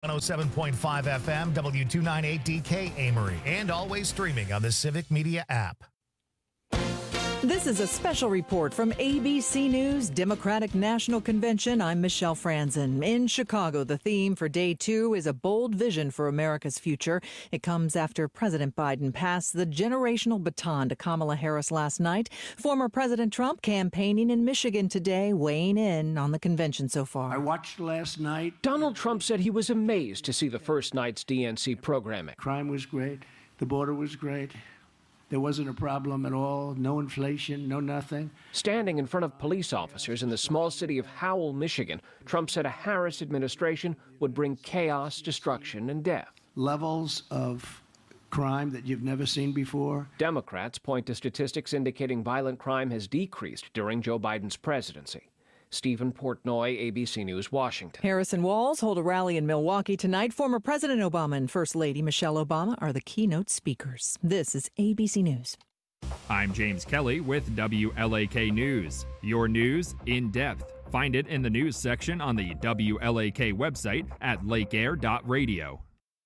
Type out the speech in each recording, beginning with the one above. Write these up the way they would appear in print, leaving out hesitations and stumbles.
107.5 FM, W298DK Amory, and always streaming on the Civic Media app. This is a special report from ABC News Democratic National Convention. I'm Michelle Franzen. In Chicago, the theme for Day 2 is a bold vision for America's future. It comes after President Biden passed the generational baton to Kamala Harris last night. Former President Trump campaigning in Michigan today, weighing in on the convention so far. I watched last night. Donald Trump said he was amazed to see the first night's DNC programming. Crime was great. The border was great. There wasn't a problem at all. No inflation, no nothing. Standing in front of police officers in the small city of Howell, Michigan, Trump said a Harris administration would bring chaos, destruction, and death. Levels of crime that you've never seen before. Democrats point to statistics indicating violent crime has decreased during Joe Biden's presidency. Stephen Portnoy, ABC News, Washington. Harris and Walz hold a rally in Milwaukee tonight. Former President Obama and First Lady Michelle Obama are the keynote speakers. This is ABC News. I'm James Kelly with WLAK News. Your news in depth. Find it in the news section on the WLAK website at lakeair.radio.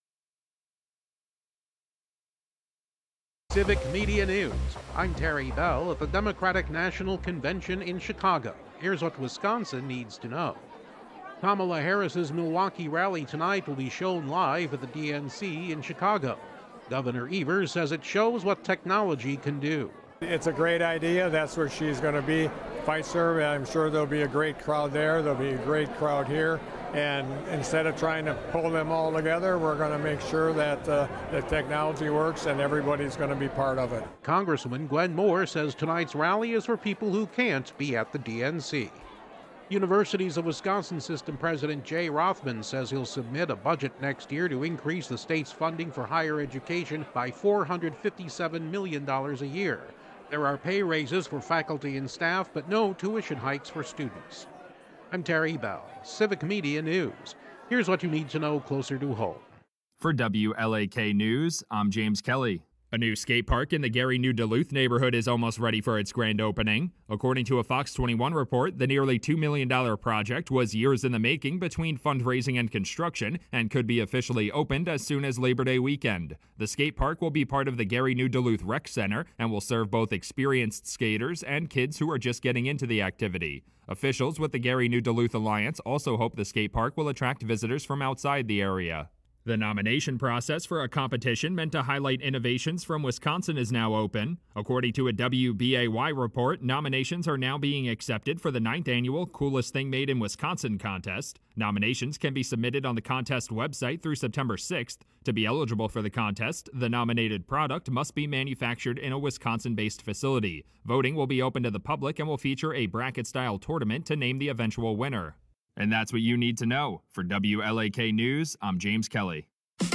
Civic Media News. I'm Terry Bell at the Democratic National Convention in Chicago. Here's what Wisconsin needs to know. Kamala Harris's Milwaukee rally tonight will be shown live at the DNC in Chicago. Governor Evers says it shows what technology can do. It's a great idea. That's where she's going to be. Vice Chair, I'm sure there'll be a great crowd there. There'll be a great crowd here. And instead of trying to pull them all together, we're going to make sure that the technology works and everybody's going to be part of it. Congresswoman Gwen Moore says tonight's rally is for people who can't be at the DNC. Universities of Wisconsin System President Jay Rothman says he'll submit a budget next year to increase the state's funding for higher education by $457 million a year. There are pay raises for faculty and staff, but no tuition hikes for students. I'm Terry Bell, Civic Media News. Here's what you need to know closer to home. For WLAK News, I'm James Kelly. A new skate park in the Gary New Duluth neighborhood is almost ready for its grand opening. According to a Fox 21 report, the nearly $2 million project was years in the making between fundraising and construction and could be officially opened as soon as Labor Day weekend. The skate park will be part of the Gary New Duluth Rec Center and will serve both experienced skaters and kids who are just getting into the activity. Officials with the Gary New Duluth Alliance also hope the skate park will attract visitors from outside the area. The nomination process for a competition meant to highlight innovations from Wisconsin is now open. According to a WBAY report, nominations are now being accepted for the 9th annual Coolest Thing Made in Wisconsin contest. Nominations can be submitted on the contest website through September 6th. To be eligible for the contest, the nominated product must be manufactured in a Wisconsin-based facility. Voting will be open to the public and will feature a bracket-style tournament to name the eventual winner. And that's what you need to know. For WLAK News, I'm James Kelly.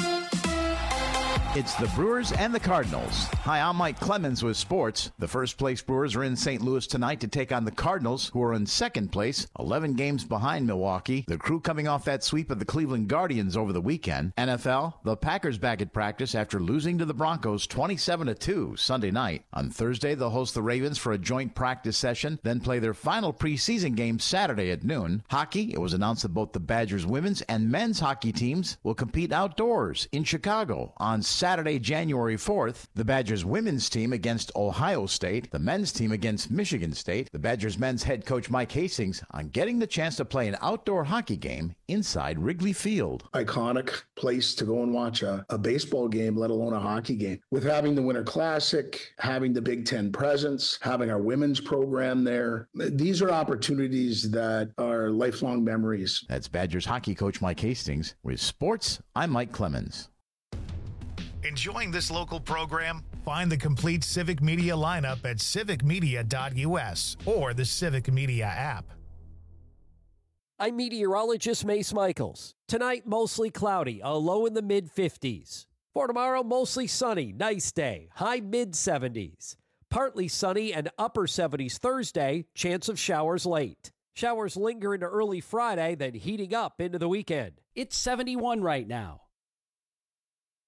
It's the Brewers and the Cardinals. Hi, I'm Mike Clemens with sports. The first-place Brewers are in St. Louis tonight to take on the Cardinals, who are in second place, 11 games behind Milwaukee. The Crew coming off that sweep of the Cleveland Guardians over the weekend. NFL, the Packers back at practice after losing to the Broncos 27-2 Sunday night. On Thursday, they'll host the Ravens for a joint practice session, then play their final preseason game Saturday at noon. Hockey, it was announced that both the Badgers women's and men's hockey teams will compete outdoors in Chicago on Saturday, January 4th, the Badgers women's team against Ohio State, the men's team against Michigan State. The Badgers men's head coach Mike Hastings on getting the chance to play an outdoor hockey game inside Wrigley Field. Iconic place to go and watch a baseball game, let alone a hockey game. With having the Winter Classic, having the Big Ten presence, having our women's program there, these are opportunities that are lifelong memories. That's Badgers hockey coach Mike Hastings. With sports, I'm Mike Clemens. Enjoying this local program? Find the complete Civic Media lineup at civicmedia.us or the Civic Media app. I'm meteorologist Mace Michaels. Tonight, mostly cloudy, a low in the mid-50s. For tomorrow, mostly sunny, nice day, high mid-70s. Partly sunny and upper 70s Thursday, chance of showers late. Showers linger into early Friday, then heating up into the weekend. It's 71 right now.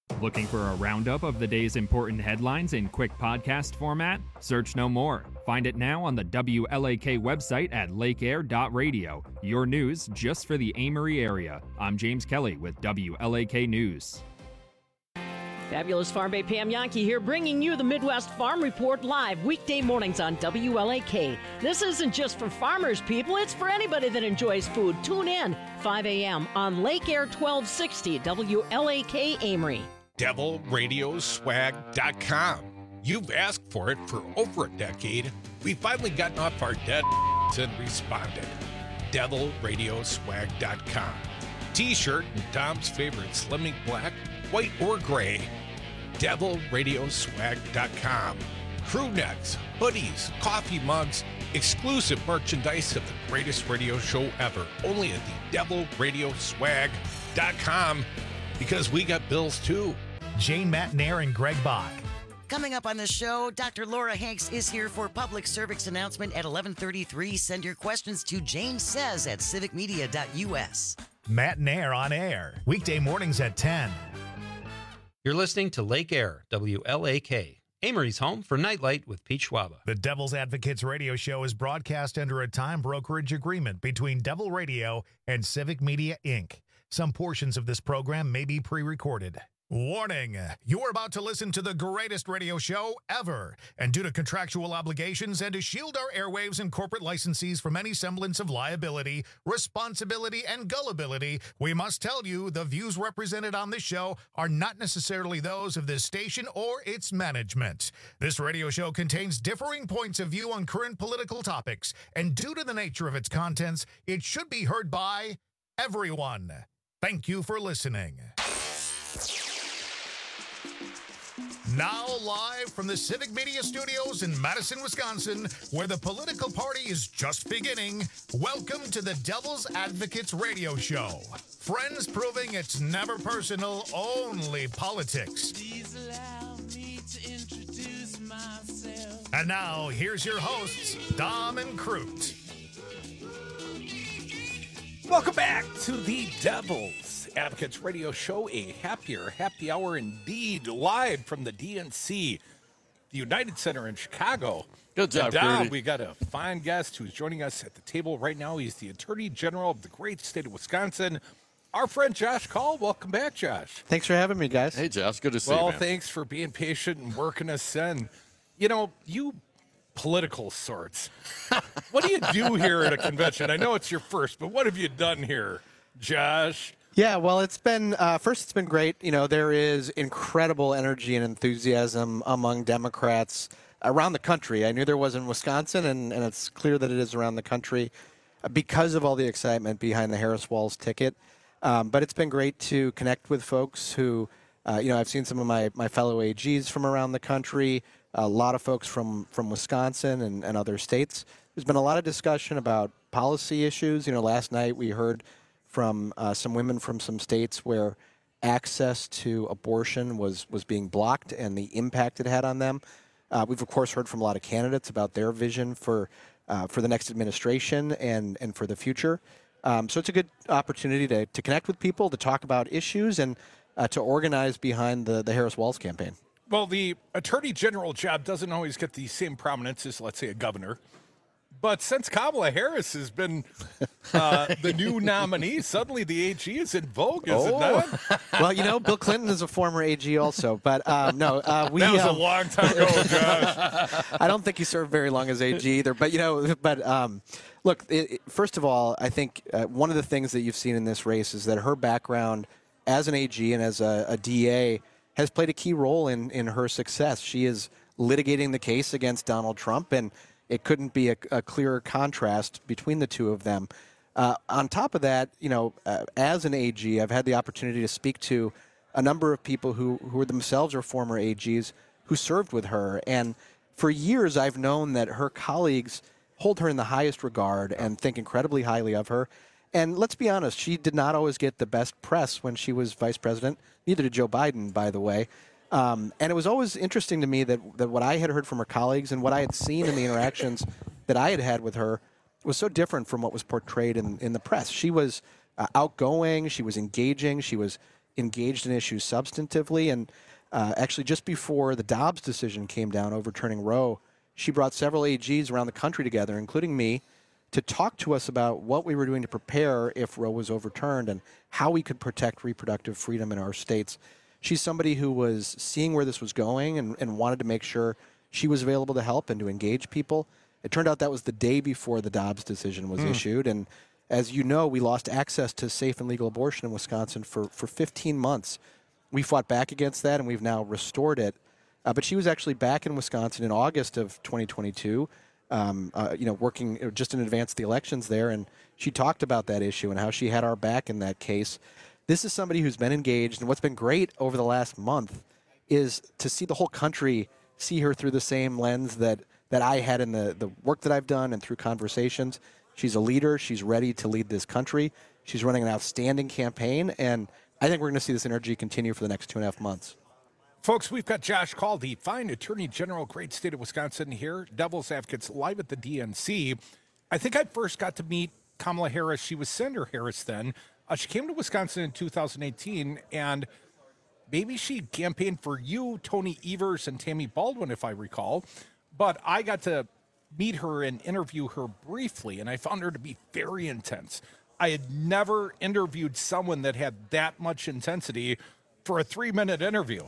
Looking for a roundup of the day's important headlines in quick podcast format? Search no more. Find it now on the WLAK website at lakeair.radio. Your news just for the Amory area. I'm James Kelly with WLAK News. Fabulous Farm Bay Pam Yankee here, bringing you the Midwest Farm Report live weekday mornings on WLAK. This isn't just for farmers, people. It's for anybody that enjoys food. Tune in 5 a.m. on Lake Air 1260 WLAK Amory. DevilRadioswag.com. You've asked for it for over a decade. We've finally gotten off our dead and responded. DevilRadioswag.com. T-shirt in Tom's favorite Slimming Black, white or gray. DevilRadioswag.com. Crew necks, hoodies, coffee mugs, exclusive merchandise of the greatest radio show ever. Only at the DevilRadioswag.com, because we got bills too. Jane Matnair and Greg Bach. Coming up on the show, Dr. Laura Hanks is here for public service announcement at 11:33. Send your questions to janesays@civicmedia.us. Matnair on air, weekday mornings at 10. You're listening to Lake Air, WLAK, Amory's home for Nightlight with Pete Schwaba. The Devil's Advocates radio show is broadcast under a time brokerage agreement between Devil Radio and Civic Media, Inc. Some portions of this program may be pre-recorded. Warning, you are about to listen to the greatest radio show ever. And due to contractual obligations and to shield our airwaves and corporate licensees from any semblance of liability, responsibility, and gullibility, we must tell you the views represented on this show are not necessarily those of this station or its management. This radio show contains differing points of view on current political topics, and due to the nature of its contents, it should be heard by everyone. Thank you for listening. Now live from the Civic Media Studios in Madison, Wisconsin, where the political party is just beginning, welcome to the Devil's Advocates radio show. Friends proving it's never personal, only politics. Please allow me to introduce myself. And now, here's your hosts, Dom and Crute. Welcome back to the Devil's Advocates radio show, a happier happy hour indeed, live from the DNC, the United Center in Chicago. Good job, Dom, we got a fine guest who's joining us at the table right now. He's the Attorney General of the great state of Wisconsin, our friend Josh Kaul. Welcome back, Josh. Thanks for having me, guys. Hey, Josh, good to see you, man. Well, thanks for being patient and working us in. You know, you political sorts. What do you do here at a convention? I know it's your first, but what have you done here, Josh? Yeah, well, it's been it's been great. You know, there is incredible energy and enthusiasm among Democrats around the country. I knew there was in Wisconsin, and it's clear that it is around the country because of all the excitement behind the Harris-Walz ticket. But it's been great to connect with folks who, I've seen some of my fellow AGs from around the country, a lot of folks from Wisconsin and other states. There's been a lot of discussion about policy issues. You know, last night we heard from some women from some states where access to abortion was being blocked and the impact it had on them. We've, of course, heard from a lot of candidates about their vision for the next administration and for the future. So it's a good opportunity to connect with people, to talk about issues, and to organize behind the Harris-Walz campaign. Well, the Attorney General job doesn't always get the same prominence as, let's say, a governor. But since Kamala Harris has been the new nominee, suddenly the AG is in vogue, is it not? Well, you know, Bill Clinton is a former AG also, but no. That was a long time ago, Josh. I don't think he served very long as AG either, but, look, first of all, I think one of the things that you've seen in this race is that her background as an AG and as a DA has played a key role in her success. She is litigating the case against Donald Trump, and it couldn't be a clearer contrast between the two of them. On top of that, as an AG, I've had the opportunity to speak to a number of people who themselves are former AGs who served with her. And for years, I've known that her colleagues hold her in the highest regard and think incredibly highly of her. And let's be honest, she did not always get the best press when she was vice president. Neither did Joe Biden, by the way. And it was always interesting to me that what I had heard from her colleagues and what I had seen in the interactions that I had had with her was so different from what was portrayed in the press. She was outgoing. She was engaging. She was engaged in issues substantively. And actually, just before the Dobbs decision came down overturning Roe, she brought several AGs around the country together, including me, to talk to us about what we were doing to prepare if Roe was overturned and how we could protect reproductive freedom in our states. She's somebody who was seeing where this was going and wanted to make sure she was available to help and to engage people. It turned out that was the day before the Dobbs decision was issued. And as you know, we lost access to safe and legal abortion in Wisconsin for 15 months. We fought back against that, and we've now restored it. But she was actually back in Wisconsin in August of 2022, working just in advance of the elections there. And she talked about that issue and how she had our back in that case. This is somebody who's been engaged. And what's been great over the last month is to see the whole country see her through the same lens that I had in the work that I've done and through conversations. She's a leader. She's ready to lead this country. She's running an outstanding campaign. And I think we're going to see this energy continue for the next 2.5 months. Folks, we've got Josh Kaul, the fine Attorney General, great state of Wisconsin here, Devil's Advocates live at the DNC. I think I first got to meet Kamala Harris. She was Senator Harris then. She came to Wisconsin in 2018, and maybe she campaigned for you, Tony Evers, and Tammy Baldwin, if I recall. But I got to meet her and interview her briefly, and I found her to be very intense. I had never interviewed someone that had that much intensity for a 3-minute interview.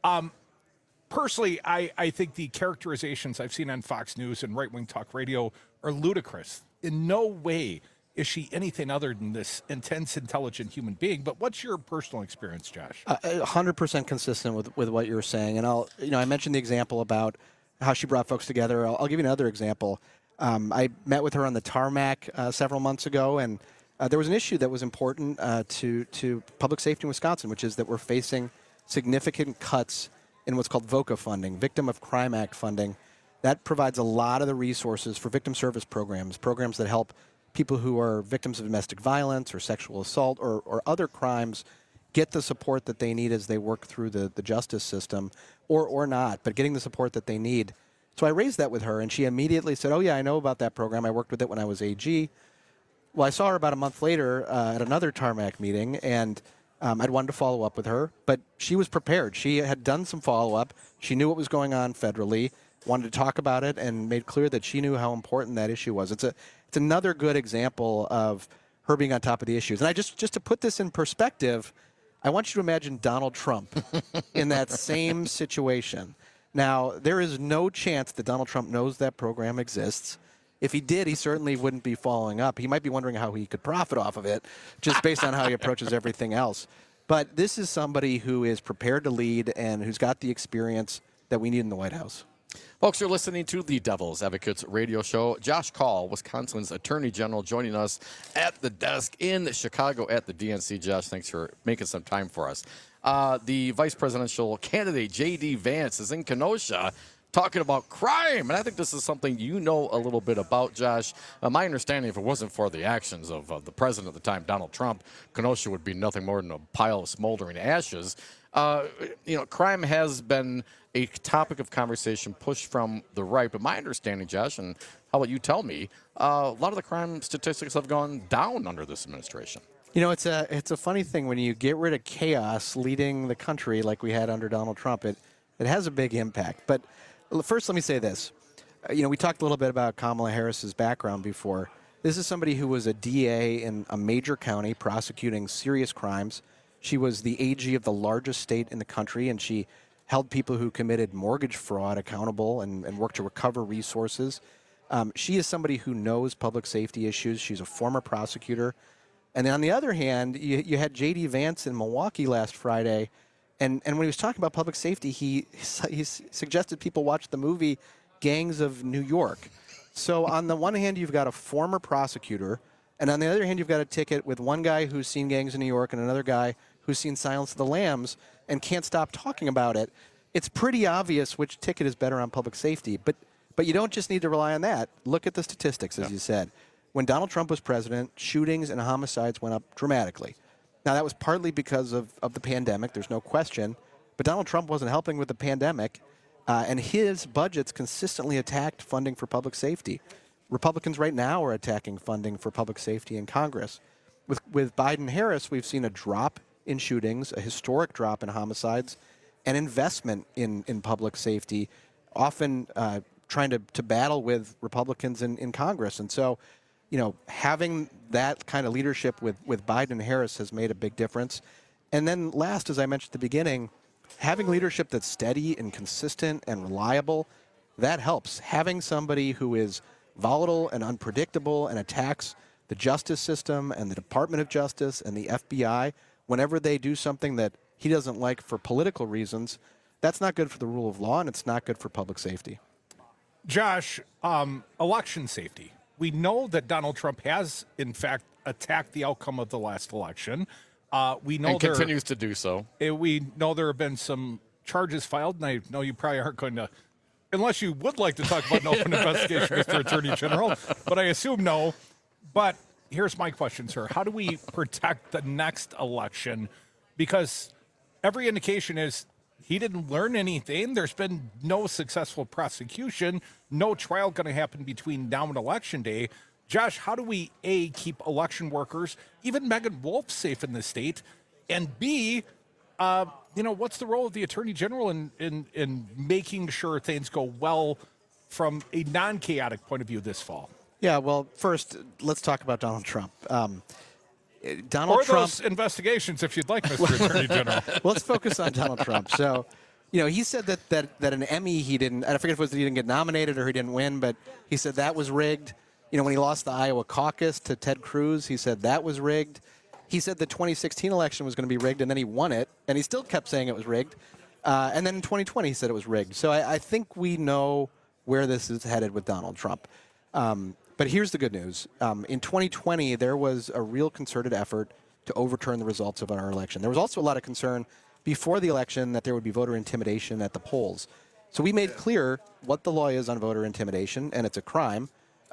Personally, I think the characterizations I've seen on Fox News and right-wing talk radio are ludicrous. In no way is she anything other than this intense, intelligent human being. But what's your personal experience, Josh? 100% consistent with what you're saying. And I mentioned the example about how she brought folks together. I'll give you another example. I met with her on the tarmac several months ago, and there was an issue that was important to public safety in Wisconsin, which is that we're facing significant cuts in what's called VOCA funding, Victim of Crime Act funding. That provides a lot of the resources for victim service programs that help people who are victims of domestic violence or sexual assault or other crimes get the support that they need as they work through the justice system, or not, but getting the support that they need. So I raised that with her, and she immediately said, oh, yeah, I know about that program. I worked with it when I was AG. Well, I saw her about a month later at another tarmac meeting, and I'd wanted to follow up with her, but she was prepared. She had done some follow-up. She knew what was going on federally, wanted to talk about it, and made clear that she knew how important that issue was. It's another good example of her being on top of the issues. And I just to put this in perspective, I want you to imagine Donald Trump in that same situation. Now, there is no chance that Donald Trump knows that program exists. If he did, he certainly wouldn't be following up. He might be wondering how he could profit off of it, just based on how he approaches everything else. But this is somebody who is prepared to lead and who's got the experience that we need in the White House. Folks, you're listening to the Devil's Advocates radio show. Josh Kaul, Wisconsin's Attorney General, joining us at the desk in Chicago at the DNC. Josh, thanks for making some time for us. The vice presidential candidate, J.D. Vance, is in Kenosha talking about crime. And I think this is something you know a little bit about, Josh. My understanding, if it wasn't for the actions of the president at the time, Donald Trump, Kenosha would be nothing more than a pile of smoldering ashes. Crime has been a topic of conversation pushed from the right. But my understanding, Josh, and how about you tell me, a lot of the crime statistics have gone down under this administration. You know, it's a funny thing when you get rid of chaos leading the country like we had under Donald Trump. It has a big impact. But first, let me say this. We talked a little bit about Kamala Harris's background before. This is somebody who was a DA in a major county prosecuting serious crimes. She was the AG of the largest state in the country, and she held people who committed mortgage fraud accountable and worked to recover resources. She is somebody who knows public safety issues. She's a former prosecutor. And then on the other hand, you had J.D. Vance in Milwaukee last Friday, and when he was talking about public safety, he suggested people watch the movie Gangs of New York. So on the one hand, you've got a former prosecutor, and on the other hand, you've got a ticket with one guy who's seen Gangs of New York and another guy who's seen Silence of the Lambs and can't stop talking about it. It's pretty obvious which ticket is better on public safety, but you don't just need to rely on that. Look at the statistics, as you said. When Donald Trump was president, shootings and homicides went up dramatically. Now, that was partly because of the pandemic, there's no question, but Donald Trump wasn't helping with the pandemic, and his budgets consistently attacked funding for public safety. Republicans right now are attacking funding for public safety in Congress. With Biden-Harris, we've seen a drop in shootings, a historic drop in homicides, and investment in public safety, often trying to battle with Republicans in Congress. And so, having that kind of leadership with Biden and Harris has made a big difference. And then last, as I mentioned at the beginning, having leadership that's steady and consistent and reliable, that helps. Having somebody who is volatile and unpredictable and attacks the justice system and the Department of Justice and the FBI whenever they do something that he doesn't like for political reasons, that's not good for the rule of law, and it's not good for public safety. Josh, election safety. We know that Donald Trump has, in fact, attacked the outcome of the last election. We know and continues to do so. We know there have been some charges filed, and I know you probably aren't going to, unless you would like to talk about an open investigation, Mr. Attorney General, but I assume no. But here's my question, sir. How do we protect the next election? Because every indication is he didn't learn anything. There's been no successful prosecution, no trial going to happen between now and Election Day. Josh, how do we, A, keep election workers, even Megan Wolf, safe in the state, and B, what's the role of the Attorney General in making sure things go well from a non-chaotic point of view this fall? Yeah, well, first, let's talk about Donald Trump. Donald Trump, those investigations, if you'd like, Mr. Attorney General. Well, let's focus on Donald Trump. So, he said that an Emmy he didn't, I forget if it was that he didn't get nominated or he didn't win, but he said that was rigged. When he lost the Iowa caucus to Ted Cruz, he said that was rigged. He said the 2016 election was going to be rigged, and then he won it, and he still kept saying it was rigged. And then in 2020, he said it was rigged. So I think we know where this is headed with Donald Trump. But here's the good news. In 2020, there was a real concerted effort to overturn the results of our election. There was also a lot of concern before the election that there would be voter intimidation at the polls. So we made clear what the law is on voter intimidation, and it's a crime.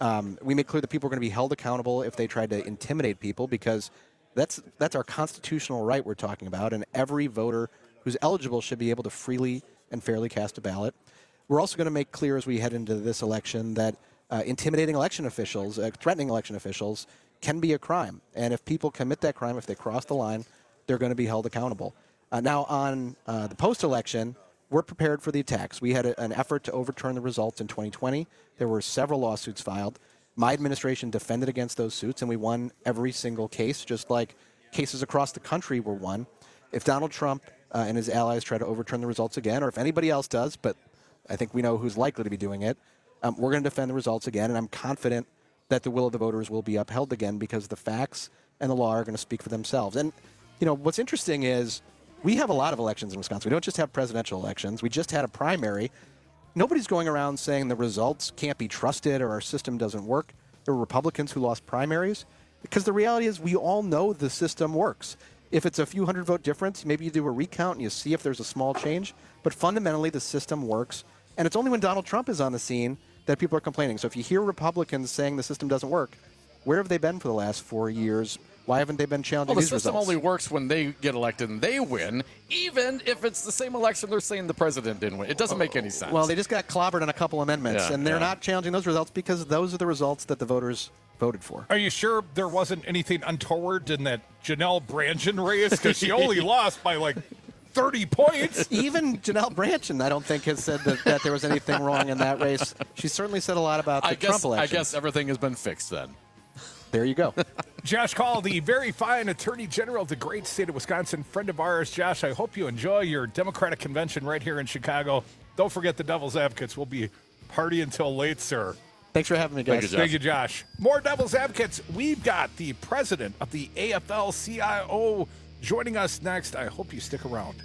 We made clear that people are going to be held accountable if they tried to intimidate people, because that's our constitutional right we're talking about, and every voter who's eligible should be able to freely and fairly cast a ballot. We're also going to make clear as we head into this election that intimidating election officials, threatening election officials, can be a crime. And if people commit that crime, if they cross the line, they're going to be held accountable. Now, on the post-election, we're prepared for the attacks. We had an effort to overturn the results in 2020. There were several lawsuits filed. My administration defended against those suits, and we won every single case, just like cases across the country were won. If Donald Trump and his allies try to overturn the results again, or if anybody else does, but I think we know who's likely to be doing it, we're going to defend the results again, and I'm confident that the will of the voters will be upheld again, because the facts and the law are going to speak for themselves. And, what's interesting is we have a lot of elections in Wisconsin. We don't just have presidential elections. We just had a primary. Nobody's going around saying the results can't be trusted or our system doesn't work. There were Republicans who lost primaries, because the reality is we all know the system works. If it's a few hundred vote difference, maybe you do a recount and you see if there's a small change. But fundamentally, the system works. And it's only when Donald Trump is on the scene that people are complaining. So if you hear Republicans saying the system doesn't work, where have they been for the last 4 years? Why haven't they been challenging these results? The system only works when they get elected and they win, even if it's the same election they're saying the president didn't win. It doesn't make any sense. Well, they just got clobbered on a couple amendments, and they're not challenging those results because those are the results that the voters voted for. Are you sure there wasn't anything untoward in that Janelle Brandtjen race? Because she only lost by 30 points. Even Janelle Brandtjen, I don't think, has said that there was anything wrong in that race. She certainly said a lot about the Trump election. I guess everything has been fixed then. There you go. Josh Kaul, the very fine Attorney General of the great state of Wisconsin, friend of ours. Josh, I hope you enjoy your Democratic convention right here in Chicago. Don't forget the Devil's Advocates will be partying till late, sir. Thanks for having me, guys. Thank you, Josh. More Devil's Advocates. We've got the president of the AFL-CIO joining us next. I hope you stick around.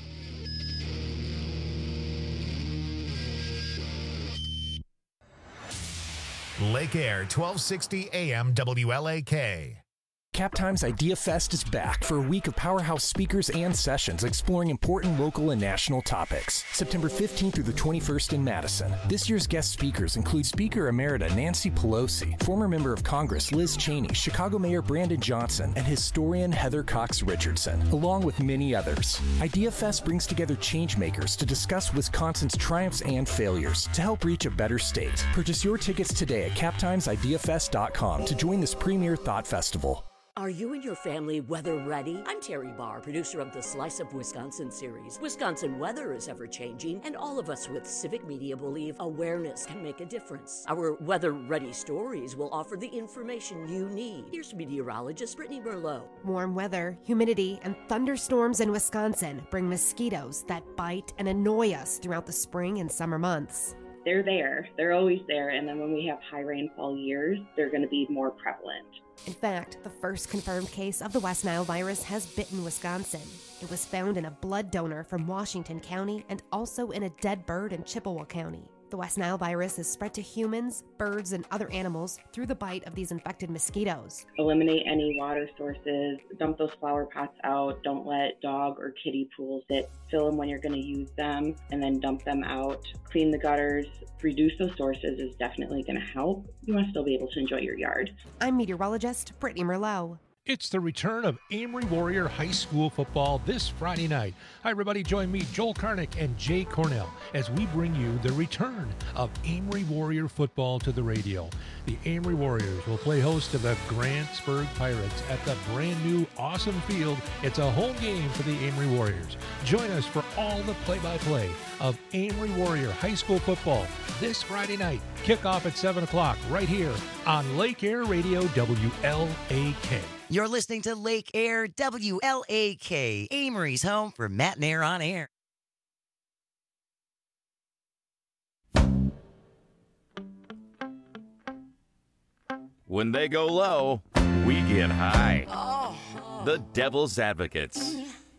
Lake Air, 1260 AM WLAK. CapTime's Idea Fest is back for a week of powerhouse speakers and sessions exploring important local and national topics. September 15th through the 21st in Madison. This year's guest speakers include Speaker Emerita Nancy Pelosi, former member of Congress Liz Cheney, Chicago Mayor Brandon Johnson, and historian Heather Cox Richardson, along with many others. Idea Fest brings together changemakers to discuss Wisconsin's triumphs and failures to help reach a better state. Purchase your tickets today at CapTimesIdeaFest.com to join this premier thought festival. Are you and your family weather ready? I'm Terry Barr, producer of the Slice of Wisconsin series. Wisconsin weather is ever-changing, and all of us with Civic Media believe awareness can make a difference. Our weather-ready stories will offer the information you need. Here's meteorologist Brittany Merlot. Warm weather, humidity, and thunderstorms in Wisconsin bring mosquitoes that bite and annoy us throughout the spring and summer months. They're there. They're always there. And then when we have high rainfall years, they're going to be more prevalent. In fact, the first confirmed case of the West Nile virus has bitten Wisconsin. It was found in a blood donor from Washington County and also in a dead bird in Chippewa County. The West Nile virus is spread to humans, birds, and other animals through the bite of these infected mosquitoes. Eliminate any water sources, dump those flower pots out, don't let dog or kitty pools sit. Fill them when you're going to use them, and then dump them out. Clean the gutters, reduce those sources is definitely going to help. You want to still be able to enjoy your yard. I'm meteorologist Brittany Merlot. It's the return of Amory Warrior High School football this Friday night. Hi, everybody. Join me, Joel Karnick and Jay Cornell, as we bring you the return of Amory Warrior football to the radio. The Amory Warriors will play host to the Grantsburg Pirates at the brand new awesome field. It's a home game for the Amory Warriors. Join us for all the play-by-play of Amory Warrior High School football this Friday night. Kickoff at 7 o'clock right here on Lake Air Radio WLAK. You're listening to Lake Air WLAK, Amory's home for Matt and Air on Air. When they go low, we get high. The Devil's Advocates.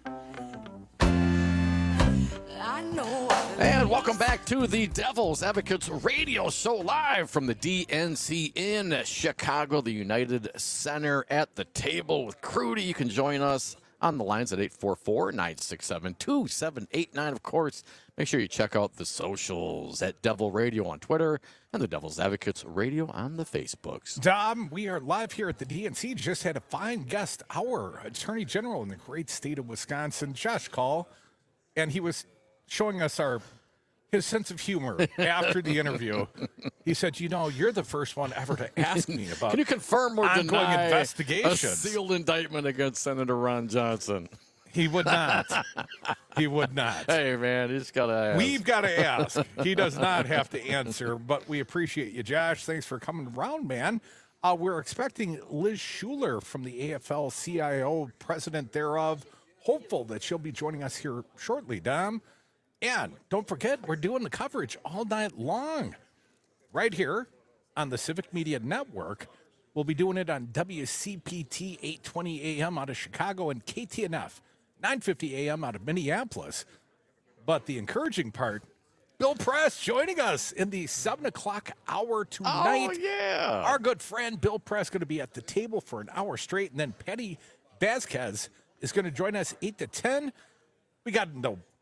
And welcome back to the Devil's Advocates radio show live from the DNC in Chicago, the United Center at the table with Crudy. You can join us on the lines at 844-967-2789. Of course, make sure you check out the socials at Devil Radio on Twitter and the Devil's Advocates Radio on the Facebooks. Dom, we are live here at the DNC. Just had a fine guest, our Attorney General in the great state of Wisconsin, Josh Kaul, and he was showing us his sense of humor after the interview. He said, you're the first one ever to ask me about Can you confirm or ongoing deny investigations. a sealed indictment against Senator Ron Johnson? He would not. He would not. Hey, man, you just got to ask. We've got to ask. He does not have to answer, but we appreciate you, Josh. Thanks for coming around, man. We're expecting Liz Shuler from the AFL-CIO, president thereof. Hopeful that she'll be joining us here shortly, Dom. And don't forget, we're doing the coverage all night long right here on the Civic Media Network. We'll be doing it on WCPT 820 AM out of Chicago and KTNF 950 AM out of Minneapolis. But the encouraging part, Bill Press joining us in the 7 o'clock hour tonight. Oh, yeah. Our good friend Bill Press going to be at the table for an hour straight. And then Penny Vasquez is going to join us 8 to 10. We've got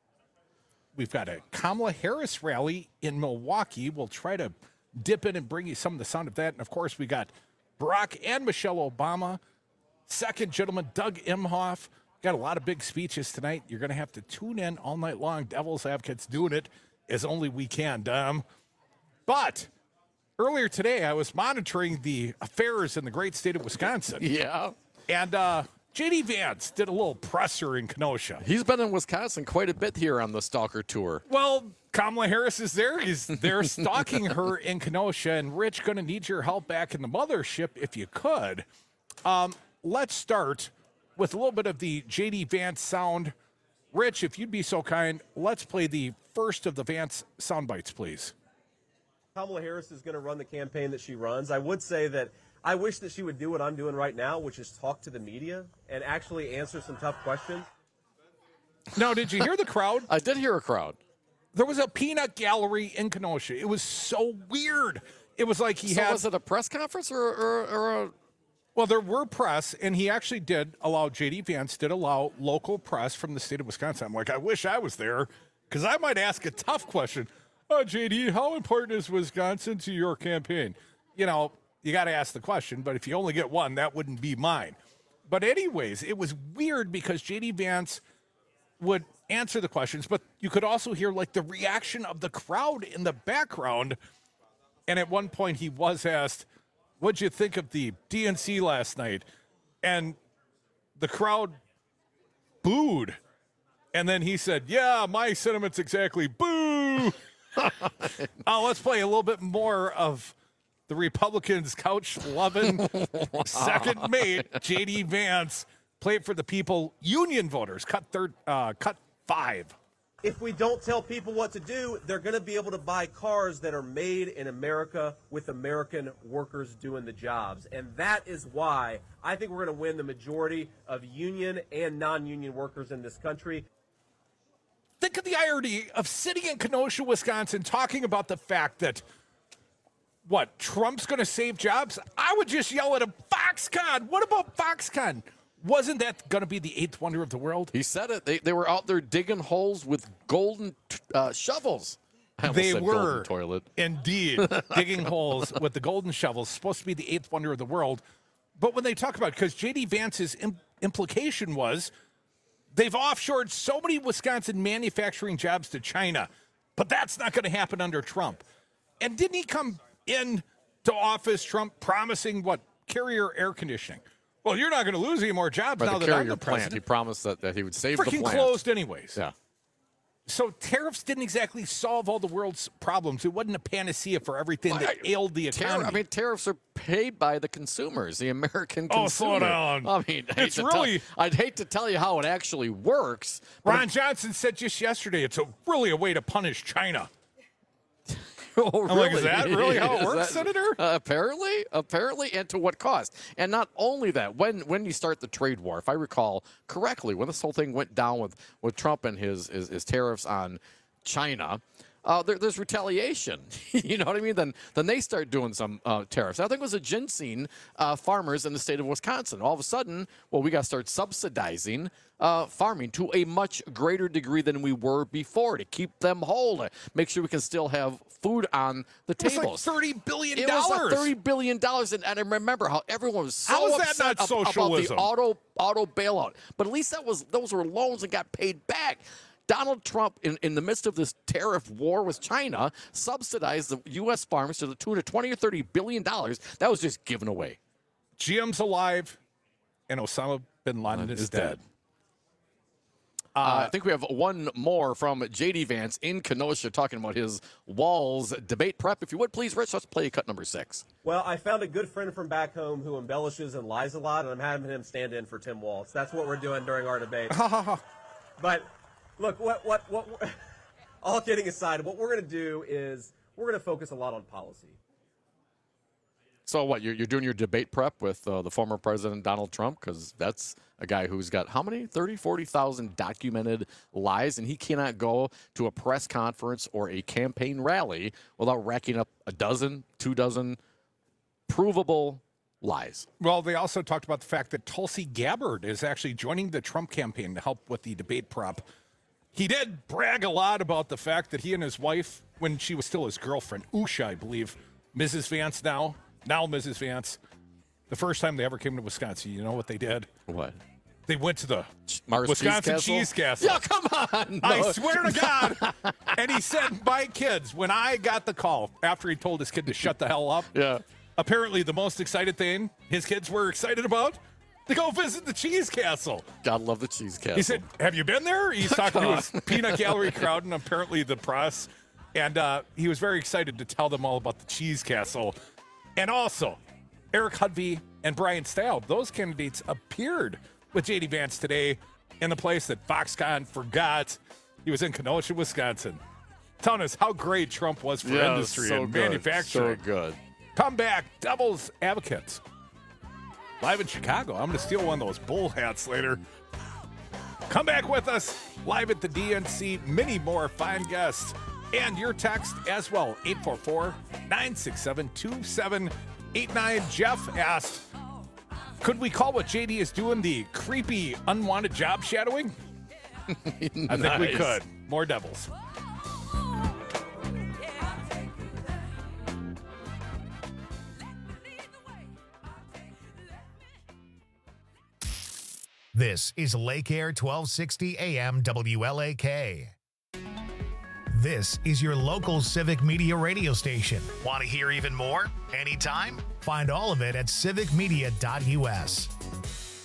a Kamala Harris rally in Milwaukee. We'll try to dip in and bring you some of the sound of that. And, of course, we got Barack and Michelle Obama. Second gentleman, Doug Emhoff. Got a lot of big speeches tonight. You're going to have to tune in all night long. Devil's Advocates doing it as only we can, Dom. But earlier today, I was monitoring the affairs in the great state of Wisconsin. Yeah. And J.D. Vance did a little presser in Kenosha. He's been in Wisconsin quite a bit here on the Stalker Tour. Well, Kamala Harris is there. They're stalking her in Kenosha. And, Rich, going to need your help back in the mothership if you could. Let's start with a little bit of the J.D. Vance sound. Rich, if you'd be so kind, let's play the first of the Vance sound bites, please. Kamala Harris is going to run the campaign that she runs. I would say that I wish that she would do what I'm doing right now, which is talk to the media and actually answer some tough questions. Now, did you hear the crowd? I did hear a crowd. There was a peanut gallery in Kenosha. It was so weird. It was like was it a press conference or a... Well, there were press, and he actually did allow, J.D. Vance did allow local press from the state of Wisconsin. I'm like, I wish I was there, because I might ask a tough question. Oh, J.D., how important is Wisconsin to your campaign? You know, you got to ask the question, but if you only get one, that wouldn't be mine. But anyways, it was weird because J.D. Vance would answer the questions, but you could also hear, like, the reaction of the crowd in the background. And at one point, he was asked, what'd you think of the DNC last night? And the crowd booed. And then he said, yeah, my sentiments exactly. Boo! Let's play a little bit more of the Republicans' couch-loving second mate, J.D. Vance, played for the people, union voters, cut 5. If we don't tell people what to do, they're going to be able to buy cars that are made in America with American workers doing the jobs. And that is why I think we're going to win the majority of union and non-union workers in this country. Think of the irony of sitting in Kenosha, Wisconsin, talking about the fact that, Trump's going to save jobs? I would just yell at him, Foxconn! What about Foxconn? Wasn't that going to be the 8th wonder of the world? He said it. They were out there digging holes with golden shovels. They were, golden toilet. Indeed, digging holes with the golden shovels. Supposed to be the 8th wonder of the world. But when they talk about it, because J.D. Vance's implication was, they've offshored so many Wisconsin manufacturing jobs to China, but that's not going to happen under Trump. And didn't he come in to office, Trump, promising Carrier air conditioning? Well, you're not going to lose any more jobs now that I'm the president. He promised that he would save the plant. Freaking closed anyways. Yeah. So tariffs didn't exactly solve all the world's problems. It wasn't a panacea for everything that ailed the economy. Tariffs are paid by the consumers, the American consumer. Oh, slow down. I mean, I'd hate to tell you how it actually works. Ron Johnson said just yesterday it's really a way to punish China. Oh, really? I'm like, is that really how it works, Senator? Apparently, and to what cost? And not only that, when you start the trade war, if I recall correctly, when this whole thing went down with Trump and his tariffs on China, there's retaliation. You know what I mean? Then they start doing some tariffs. I think it was the ginseng farmers in the state of Wisconsin. All of a sudden, we got to start subsidizing farming to a much greater degree than we were before to keep them whole, to make sure we can still have food on the tables. It was like $30 billion. It was like $30 billion. And I remember how everyone was so upset about the auto bailout. But at least those were loans that got paid back. Donald Trump, in the midst of this tariff war with China, subsidized the U.S. farmers to the tune of $20 or $30 billion. That was just given away. GM's alive, and Osama bin Laden is dead. I think we have one more from J.D. Vance in Kenosha talking about his Walls debate prep. If you would, please, Rich, let's play cut number 6. Well, I found a good friend from back home who embellishes and lies a lot, and I'm having him stand in for Tim Walz. That's what we're doing during our debate. But look, what all kidding aside, what we're going to do is we're going to focus a lot on policy. So what, you're doing your debate prep with the former President Donald Trump? Because that's a guy who's got how many? 30, 40,000 documented lies, and he cannot go to a press conference or a campaign rally without racking up a dozen, 2 dozen provable lies. Well, they also talked about the fact that Tulsi Gabbard is actually joining the Trump campaign to help with the debate prep. He did brag a lot about the fact that he and his wife, when she was still his girlfriend, Usha, I believe, Mrs. Vance now Mrs. Vance, the first time they ever came to Wisconsin, you know what they did? What? They went to the Mars Wisconsin Cheese Castle. Yeah, come on. No. I swear to God. And he said, my kids, when I got the call after he told his kid to shut the hell up, apparently the most excited thing his kids were excited about, to go visit the Cheese Castle. God love the Cheese Castle. He said, have you been there? He's talking to his peanut gallery crowd and apparently the press. And he was very excited to tell them all about the Cheese Castle. And also, Eric Hudvey and Brian Staub, those candidates appeared with J.D. Vance today in the place that Foxconn forgot. He was in Kenosha, Wisconsin, telling us how great Trump was for industry and manufacturing. So good. Come back, Devil's Advocates. Live in Chicago. I'm going to steal one of those bull hats later. Come back with us live at the DNC. Many more fine guests. And your text as well, 844-967-2789. Jeff asked, could we call what JD is doing the creepy, unwanted job shadowing? I think we could. More Devils. This is Lake Air 1260 AM WLAK. This is your local Civic Media radio station. Want to hear even more? Anytime? Find all of it at civicmedia.us.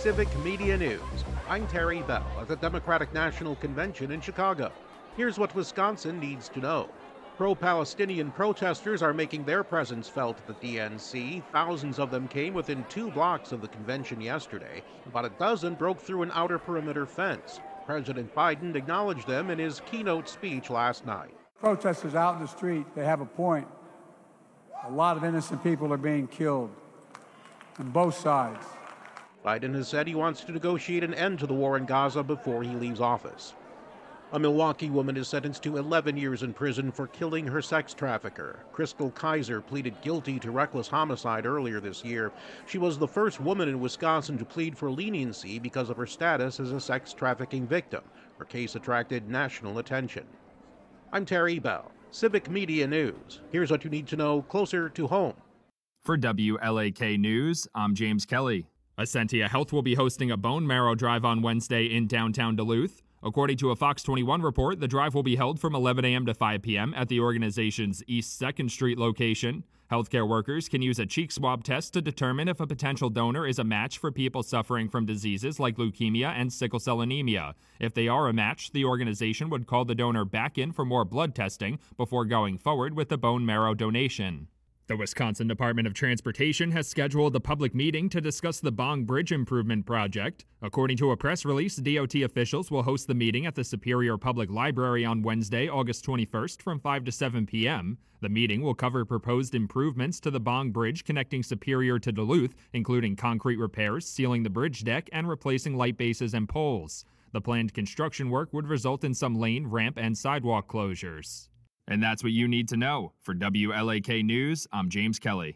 Civic Media News. I'm Terry Bell at the Democratic National Convention in Chicago. Here's what Wisconsin needs to know. Pro-Palestinian protesters are making their presence felt at the DNC. Thousands of them came within 2 blocks of the convention yesterday. About a dozen broke through an outer perimeter fence. President Biden acknowledged them in his keynote speech last night. Protesters out in the street, they have a point. A lot of innocent people are being killed on both sides. Biden has said he wants to negotiate an end to the war in Gaza before he leaves office. A Milwaukee woman is sentenced to 11 years in prison for killing her sex trafficker. Crystal Kaiser pleaded guilty to reckless homicide earlier this year. She was the first woman in Wisconsin to plead for leniency because of her status as a sex trafficking victim. Her case attracted national attention. I'm Terry Bell, Civic Media News. Here's what you need to know closer to home. For WLAK News, I'm James Kelly. Ascentia Health will be hosting a bone marrow drive on Wednesday in downtown Duluth. According to a Fox 21 report, the drive will be held from 11 a.m. to 5 p.m. at the organization's East 2nd Street location. Healthcare workers can use a cheek swab test to determine if a potential donor is a match for people suffering from diseases like leukemia and sickle cell anemia. If they are a match, the organization would call the donor back in for more blood testing before going forward with the bone marrow donation. The Wisconsin Department of Transportation has scheduled a public meeting to discuss the Bong Bridge Improvement Project. According to a press release, DOT officials will host the meeting at the Superior Public Library on Wednesday, August 21st from 5 to 7 p.m. The meeting will cover proposed improvements to the Bong Bridge connecting Superior to Duluth, including concrete repairs, sealing the bridge deck, and replacing light bases and poles. The planned construction work would result in some lane, ramp, and sidewalk closures. And that's what you need to know. For WLAK News, I'm James Kelly.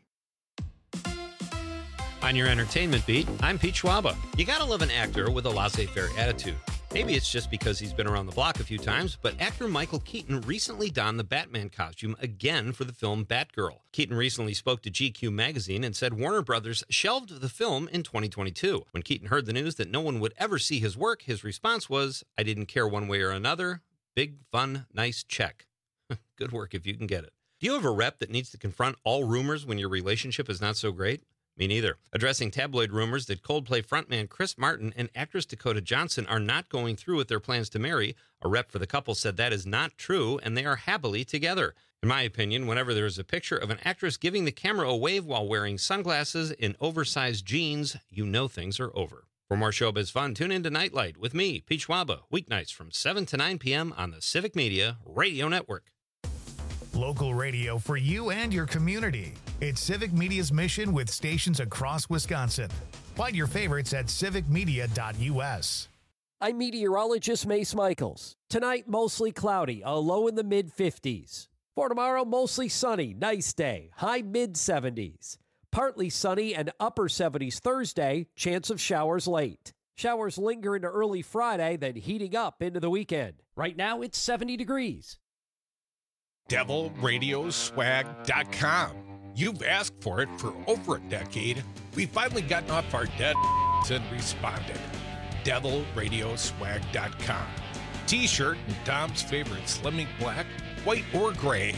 On your entertainment beat, I'm Pete Schwaba. You gotta love an actor with a laissez-faire attitude. Maybe it's just because he's been around the block a few times, but actor Michael Keaton recently donned the Batman costume again for the film Batgirl. Keaton recently spoke to GQ magazine and said Warner Brothers shelved the film in 2022. When Keaton heard the news that no one would ever see his work, his response was, "I didn't care one way or another. Big, fun, nice check." Good work if you can get it. Do you have a rep that needs to confront all rumors when your relationship is not so great? Me neither. Addressing tabloid rumors that Coldplay frontman Chris Martin and actress Dakota Johnson are not going through with their plans to marry, a rep for the couple said that is not true and they are happily together. In my opinion, whenever there is a picture of an actress giving the camera a wave while wearing sunglasses and oversized jeans, you know things are over. For more showbiz fun, tune in to Nightlight with me, Pete Schwaba, weeknights from 7 to 9 p.m. on the Civic Media Radio Network. Local radio for you and your community. It's Civic Media's mission with stations across Wisconsin. Find your favorites at civicmedia.us. I'm meteorologist Mace Michaels. Tonight, mostly cloudy, a low in the mid-50s. For tomorrow, mostly sunny, nice day, high mid-70s. Partly sunny and upper 70s Thursday, chance of showers late. Showers linger into early Friday, then heating up into the weekend. Right now, it's 70 degrees. DevilRadioswag.com. You've asked for it for over a decade. We've finally gotten off our dead and responded. DevilRadioswag.com. T-shirt and Tom's favorite Slimming Black, white or gray.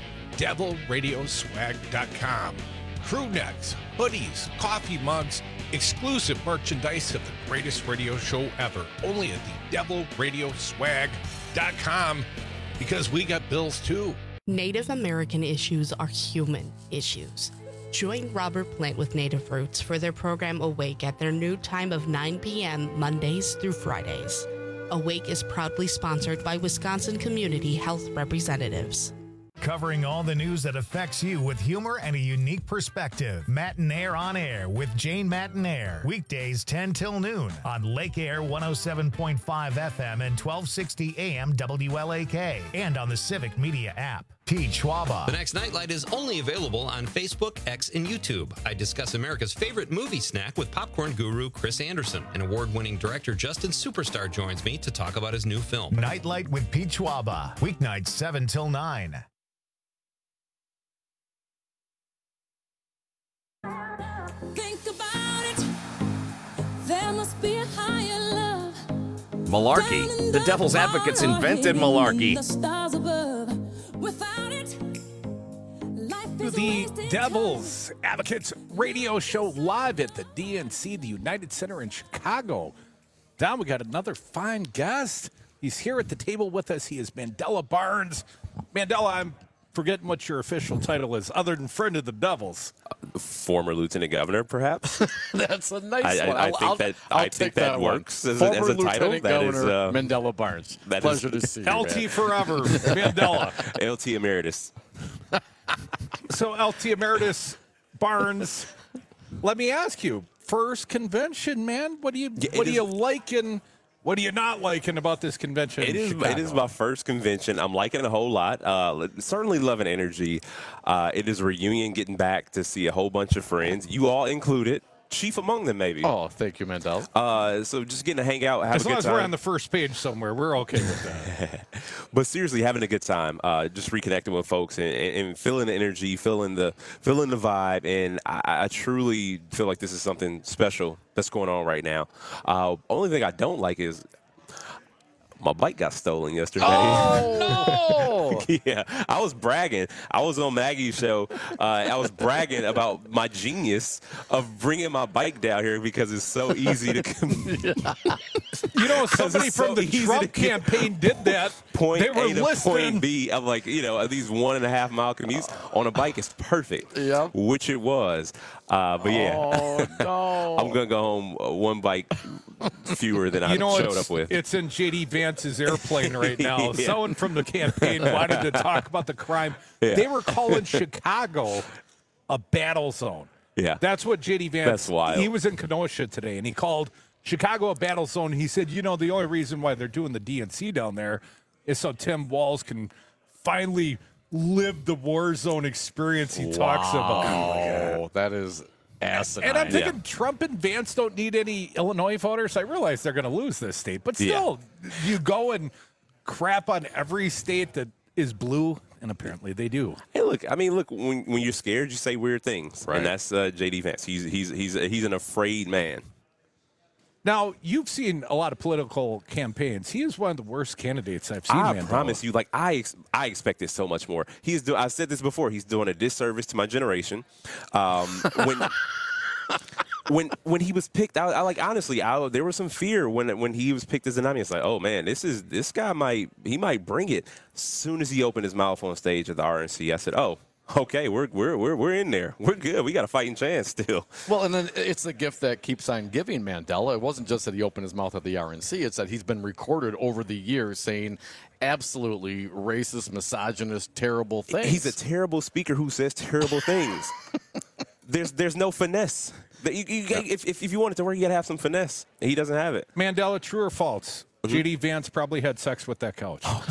DevilRadioswag.com. Crew necks, hoodies, coffee mugs, exclusive merchandise of the greatest radio show ever. Only at the DevilRadioswag.com. Because we got bills too. Native American issues are human issues. Join Robert Plant with Native Roots for their program Awake at their new time of 9 p.m. Mondays through Fridays. Awake is proudly sponsored by Wisconsin Community Health Representatives. Covering all the news that affects you with humor and a unique perspective. Matinaire on Air with Jane Matinaire. Weekdays 10 till noon on Lake Air 107.5 FM and 1260 AM WLAK. And on the Civic Media app. Pete Schwaba. The next Nightlight is only available on Facebook, X, and YouTube. I discuss America's favorite movie snack with popcorn guru Chris Anderson. And award-winning director Justin Superstar joins me to talk about his new film. Nightlight with Pete Schwaba. Weeknights 7 till 9. Think about it. There must be a higher love. Malarkey. The Devil's Advocates invented malarkey. The stars above. Without it, life To The Devil's Advocates radio show live at the DNC, the United Center in Chicago. Don, we got another fine guest. He's here at the table with us. He is Mandela Barnes. Mandela, I'm forgetting what your official title is, other than friend of the Devils. Former lieutenant governor, perhaps. That's a nice one. I think that works as a title. That is Mandela Barnes. Pleasure to see you, LT man. forever, Mandela. LT emeritus. So LT emeritus Barnes, let me ask you: first convention, man. What do you liking? What are you not liking about this convention? It is my first convention. I'm liking it a whole lot. Certainly loving energy. It is a reunion, getting back to see a whole bunch of friends. You all included. Chief among them, maybe. Oh, thank you, Mandela. So just getting to hang out, have a good time. As long as we're on the first page somewhere, we're okay with that. But seriously, having a good time, just reconnecting with folks and feeling the energy, feeling the vibe, and I truly feel like this is something special that's going on right now. Only thing I don't like is my bike got stolen yesterday. Oh, no! Yeah, I was bragging. I was on Maggie's show. I was bragging about my genius of bringing my bike down here because it's so easy to You know, somebody from the Trump campaign did that. Point they were A to listening. point B. I'm like, these 1.5 mile commutes on a bike is perfect. Yep. Which it was. But yeah. Oh, no. I'm going to go home one bike fewer than I showed up with. It's in J.D. Vance's airplane right now. Yeah. Someone from the campaign wanted to talk about the crime. Yeah. They were calling Chicago a battle zone. Yeah. That's what J.D. Vance. That's wild. He was in Kenosha today, and he called Chicago a battle zone. He said, the only reason why they're doing the DNC down there is so Tim Walz can finally live the war zone experience he talks about. Oh, that is asinine. And I'm thinking Trump and Vance don't need any Illinois voters. I realize they're going to lose this state, but still, you go and crap on every state that is blue, and apparently they do. Hey, look, when you're scared, you say weird things, right. And that's J.D. Vance. He's an afraid man. Now, you've seen a lot of political campaigns. He is one of the worst candidates I've seen. I promise you, I expected so much more. I said this before. He's doing a disservice to my generation. When he was picked, honestly, there was some fear when he was picked as the nominee. It's like, oh man, this guy might bring it. As soon as he opened his mouth on stage at the RNC, I said, oh. Okay, we're in there. We're good. We got a fighting chance still. Well, and then it's the gift that keeps on giving, Mandela. It wasn't just that he opened his mouth at the RNC. It's that he's been recorded over the years saying absolutely racist, misogynist, terrible things. He's a terrible speaker who says terrible things. There's no finesse. If you want it to work, you got to have some finesse. And he doesn't have it. Mandela, true or false? Mm-hmm. J.D. Vance probably had sex with that couch. Oh.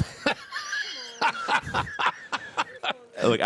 Look,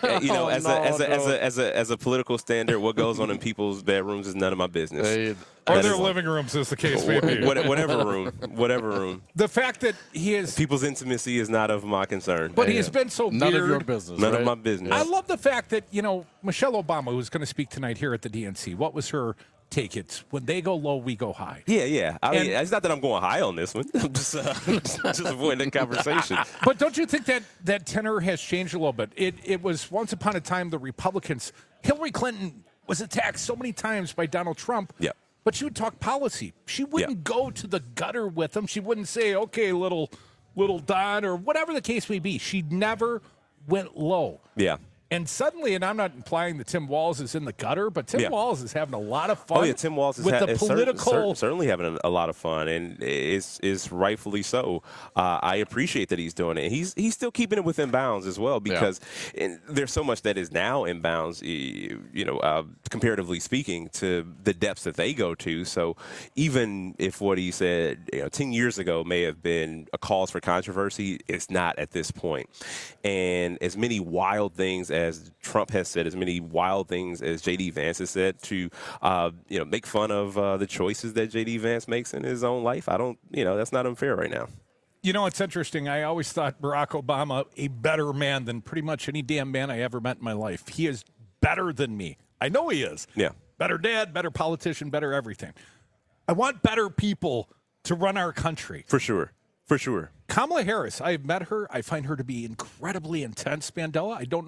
as a political standard, what goes on in people's bedrooms is none of my business. Or their living rooms, as the case may be. Whatever room. The fact that he is people's intimacy is not of my concern. But he has been so weird. None of your business. None right? of my business. I love the fact that Michelle Obama, who's going to speak tonight here at the DNC. What was her take? It's when they go low, we go high. Yeah. I mean, it's not that I'm going high on this one. I'm just avoiding the conversation. But don't you think that tenor has changed a little bit? It was once upon a time the Republicans. Hillary Clinton was attacked so many times by Donald Trump. Yeah. But she would talk policy. She wouldn't go to the gutter with him. She wouldn't say, okay, little Don, or whatever the case may be. She never went low. Yeah. And suddenly, and I'm not implying that Tim Walz is in the gutter, but Tim Walz is having a lot of fun. Oh yeah, Tim Walz is with the political certainly having a lot of fun, and is rightfully so. I appreciate that he's doing it. He's still keeping it within bounds as well, because there's so much that is now in bounds, comparatively speaking, to the depths that they go to. So even if what he said 10 years ago may have been a cause for controversy, it's not at this point. And as many wild things as Trump has said, as many wild things as J.D. Vance has said, to make fun of the choices that J.D. Vance makes in his own life, I don't, that's not unfair right now. It's interesting. I always thought Barack Obama a better man than pretty much any damn man I ever met in my life. He is better than me. I know he is. Yeah. Better dad, better politician, better everything. I want better people to run our country. For sure. For sure. Kamala Harris, I've met her. I find her to be incredibly intense, Mandela. I don't know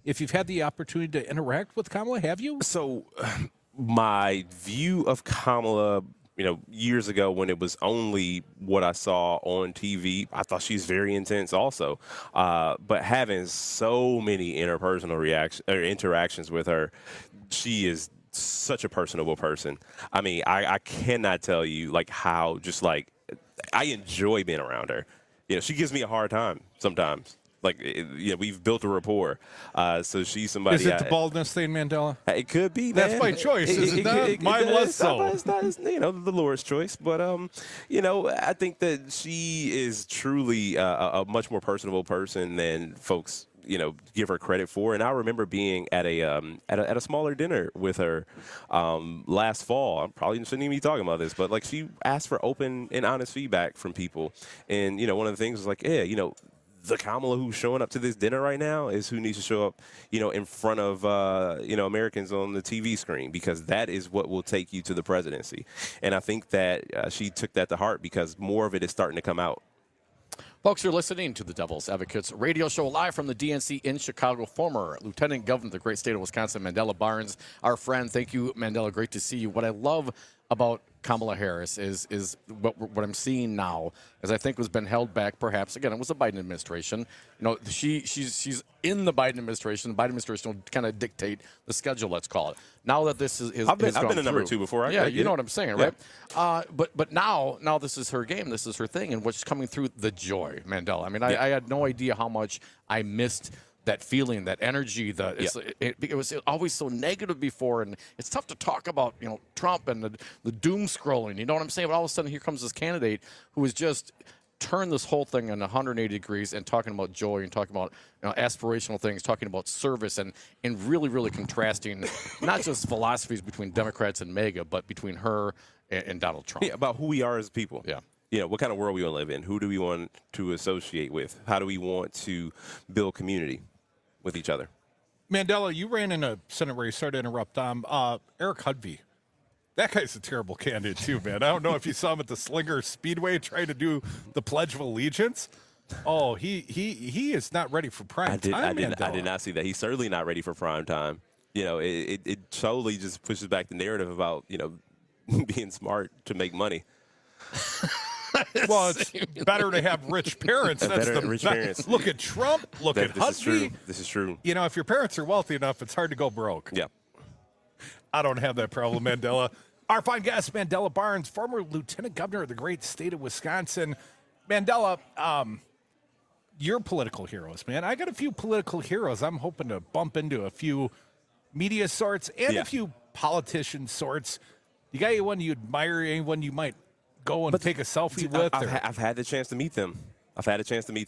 if you've had the opportunity to interact with Kamala, have you? So my view of Kamala, years ago when it was only what I saw on TV, I thought she's very intense also. But having so many interpersonal interactions with her, she is such a personable person. I mean, I cannot tell you how I enjoy being around her. She gives me a hard time sometimes. We've built a rapport. So she's somebody. Is it the baldness thing, Mandela? It could be. Man. That's my choice, isn't it? Mine less so. It's not, the Lord's choice. But, I think that she is truly a much more personable person than folks, give her credit for. And I remember being at a smaller dinner with her last fall. I probably shouldn't even be talking about this, but she asked for open and honest feedback from people. And, one of the things was the Kamala who's showing up to this dinner right now is who needs to show up, in front of, Americans on the TV screen, because that is what will take you to the presidency. And I think that she took that to heart because more of it is starting to come out. Folks, you're listening to the Devil's Advocates radio show live from the DNC in Chicago. Former Lieutenant Governor of the great state of Wisconsin, Mandela Barnes, our friend. Thank you, Mandela. Great to see you. What I love about Kamala Harris is what I'm seeing now, as I think was been held back. Perhaps again, it was the Biden administration. She's in the Biden administration. The Biden administration will kind of dictate the schedule. Let's call it. Now that this is I've been a number two before. Yeah, you know what I'm saying, right? But now this is her game. This is her thing, and what's coming through, the joy, Mandela. I mean, I had no idea how much I missed that feeling, that energy. It was always so negative before, and it's tough to talk about, Trump and the doom scrolling. You know what I'm saying? But all of a sudden, here comes this candidate who has just turned this whole thing on 180 degrees and talking about joy and talking about aspirational things, talking about service, and really, really contrasting not just philosophies between Democrats and MAGA, but between her and Donald Trump. Yeah, about who we are as people. Yeah. What kind of world we want to live in? Who do we want to associate with? How do we want to build community with each other? Mandela, you ran in a Senate race. Sorry to interrupt. Eric Hudvey. That guy's a terrible candidate, too, man. I don't know if you saw him at the Slinger Speedway trying to do the Pledge of Allegiance. Oh, he is not ready for prime time. I did not see that. He's certainly not ready for prime time. It totally just pushes back the narrative about, being smart to make money. Well, it's better to have rich parents. That's the rich parents. Look at Trump. Look at Hudvey. This is true. If your parents are wealthy enough, it's hard to go broke. Yeah. I don't have that problem, Mandela. Our fine guest, Mandela Barnes, former Lieutenant Governor of the great state of Wisconsin. Mandela, your political heroes, man. I got a few political heroes. I'm hoping to bump into a few media sorts and a few politician sorts. You got anyone you admire, anyone you might go and take a selfie with? I've had the chance to meet them. I've met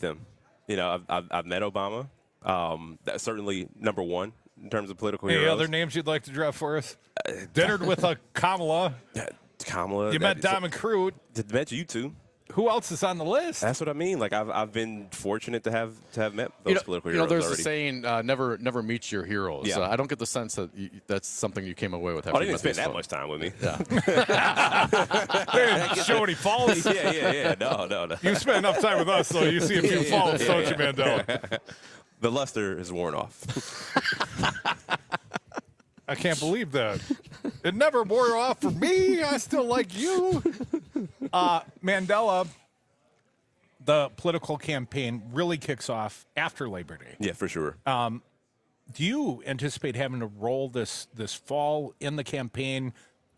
Obama. That's certainly number one in terms of political heroes. Any other names you'd like to drop for us? Dinnered with a Kamala. Kamala. You met Dom and Crute. Met you two. Who else is on the list? That's what I mean. I've been fortunate to have met those political heroes. There's already. a saying, never meet your heroes. Yeah. I don't get the sense that that's something you came away with. They didn't spend that much time with me. Yeah. They didn't show any faults. Yeah. No. You spend enough time with us, so you see a few faults, don't you, Mandela? The luster is worn off. I can't believe that. It never wore off for me. I still like you. Mandela, the political campaign really kicks off after Labor Day. Yeah, for sure. Do you anticipate having to roll this fall in the campaign?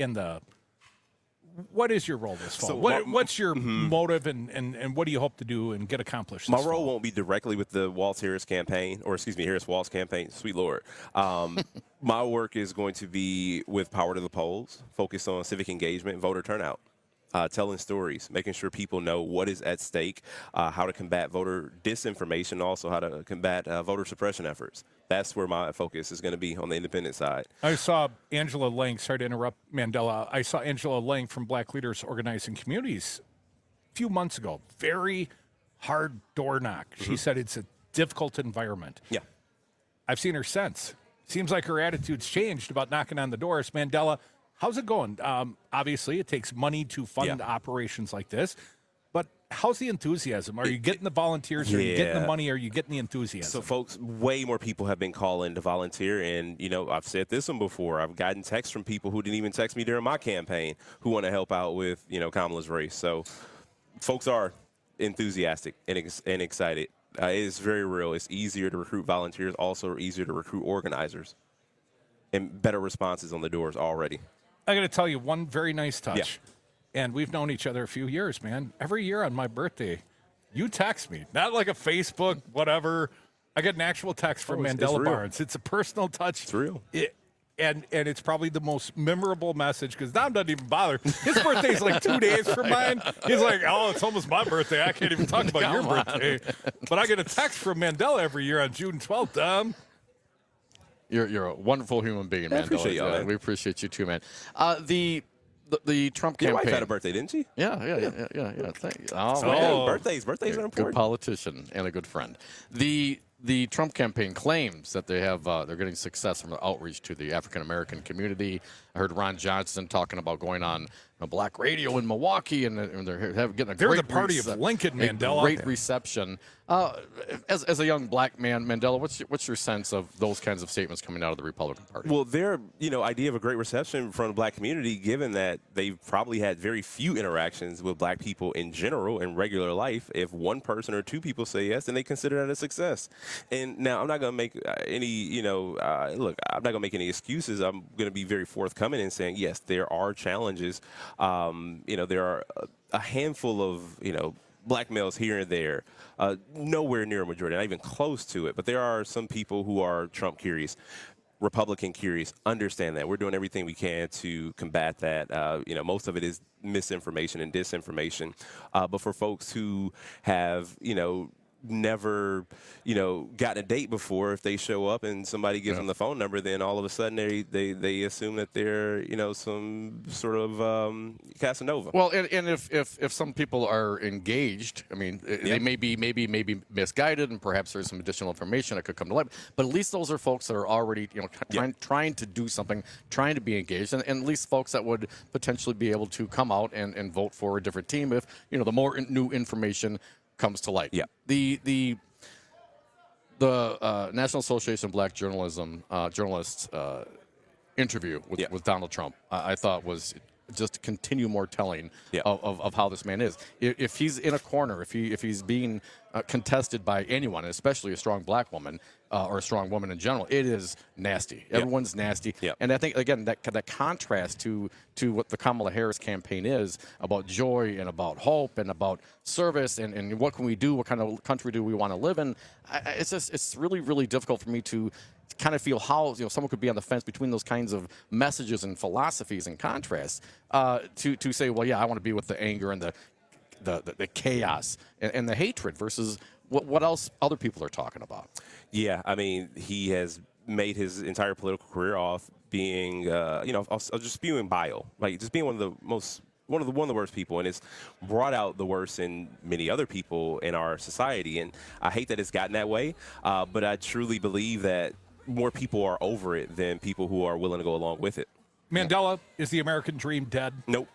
What is your role this fall? So what's your motive and what do you hope to do and get accomplished? My role won't be directly with the Harris campaign, Harris-Walz campaign. Sweet Lord. My work is going to be with Power to the Polls, focused on civic engagement, voter turnout, telling stories, making sure people know what is at stake, how to combat voter disinformation, also how to combat voter suppression efforts. That's where my focus is going to be on the independent side. I saw Angela Lang, sorry to interrupt, Mandela. I saw Angela Lang from Black Leaders Organizing Communities a few months ago. Very hard door knock. She said it's a difficult environment. Yeah. I've seen her since. Seems like her attitude's changed about knocking on the doors. Mandela, how's it going? Obviously, it takes money to fund operations like this. But how's the enthusiasm? Are you getting the volunteers? Are you getting the money? Are you getting the enthusiasm? So, folks, way more people have been calling to volunteer. And, I've said this one before. I've gotten texts from people who didn't even text me during my campaign who want to help out with, Kamala's race. So, folks are enthusiastic and excited. It's very real. It's easier to recruit volunteers, also easier to recruit organizers, and better responses on the doors already. I got to tell you one very nice touch. Yeah. And we've known each other a few years, man. Every year on my birthday, you text me. Not like a Facebook, whatever. I get an actual text from Mandela Barnes. It's a personal touch. It's real. And it's probably the most memorable message because Dom doesn't even bother. His birthday's like 2 days from mine. He's like, oh, it's almost my birthday. I can't even talk about your birthday. But I get a text from Mandela every year on June 12th, Dom. You're a wonderful human being, Mandela. Appreciate y'all, man. We appreciate you too, man. The Trump campaign. Your wife had a birthday, didn't she? Yeah. Thank you. Birthdays are important. Good politician and a good friend. The Trump campaign claims that they have they're getting success from the outreach to the African American community. I heard Ron Johnson talking about going on black radio in Milwaukee, and they're getting a They're great the party of Lincoln, Mandela. Great reception. As a young black man, Mandela, what's your sense of those kinds of statements coming out of the Republican Party? Well, their idea of a great reception from the black community, given that they've probably had very few interactions with black people in general in regular life. If one person or two people say yes, then they consider that a success. And now I'm not going to make any, look, I'm not going to make any excuses. I'm going to be very forthcoming in saying, yes, there are challenges. There are a handful of, black males here and there, nowhere near a majority, not even close to it. But there are some people who are Trump curious, Republican curious, understand that. We're doing everything we can to combat that. Most of it is misinformation and disinformation. But for folks who have, never, gotten a date before, if they show up and somebody gives them the phone number, then all of a sudden they assume that they're, some sort of Casanova. Well, and if some people are engaged, I mean, they may be misguided, and perhaps there's some additional information that could come to light. But at least those are folks that are already, trying to do something, trying to be engaged, and at least folks that would potentially be able to come out and vote for a different team if, the more new information comes to light. Yeah. The National Association of Black Journalists interview with Donald Trump, I thought was just to continue more telling of how this man is. If he's in a corner, if he's being contested by anyone, especially a strong black woman or a strong woman in general, it is nasty. Everyone's nasty. And I think, again, that contrast to what the Kamala Harris campaign is about joy and about hope and about service and what can we do, what kind of country do we want to live in, it's really, really difficult for me to kind of feel how someone could be on the fence between those kinds of messages and philosophies and contrasts to say, well, yeah, I want to be with the anger and the chaos and the hatred versus what else other people are talking about. Yeah, I mean, he has made his entire political career off being, just spewing bile, like just being one of the worst people, and it's brought out the worst in many other people in our society. And I hate that it's gotten that way, but I truly believe that more people are over it than people who are willing to go along with it. Mandela, is the American dream dead? Nope.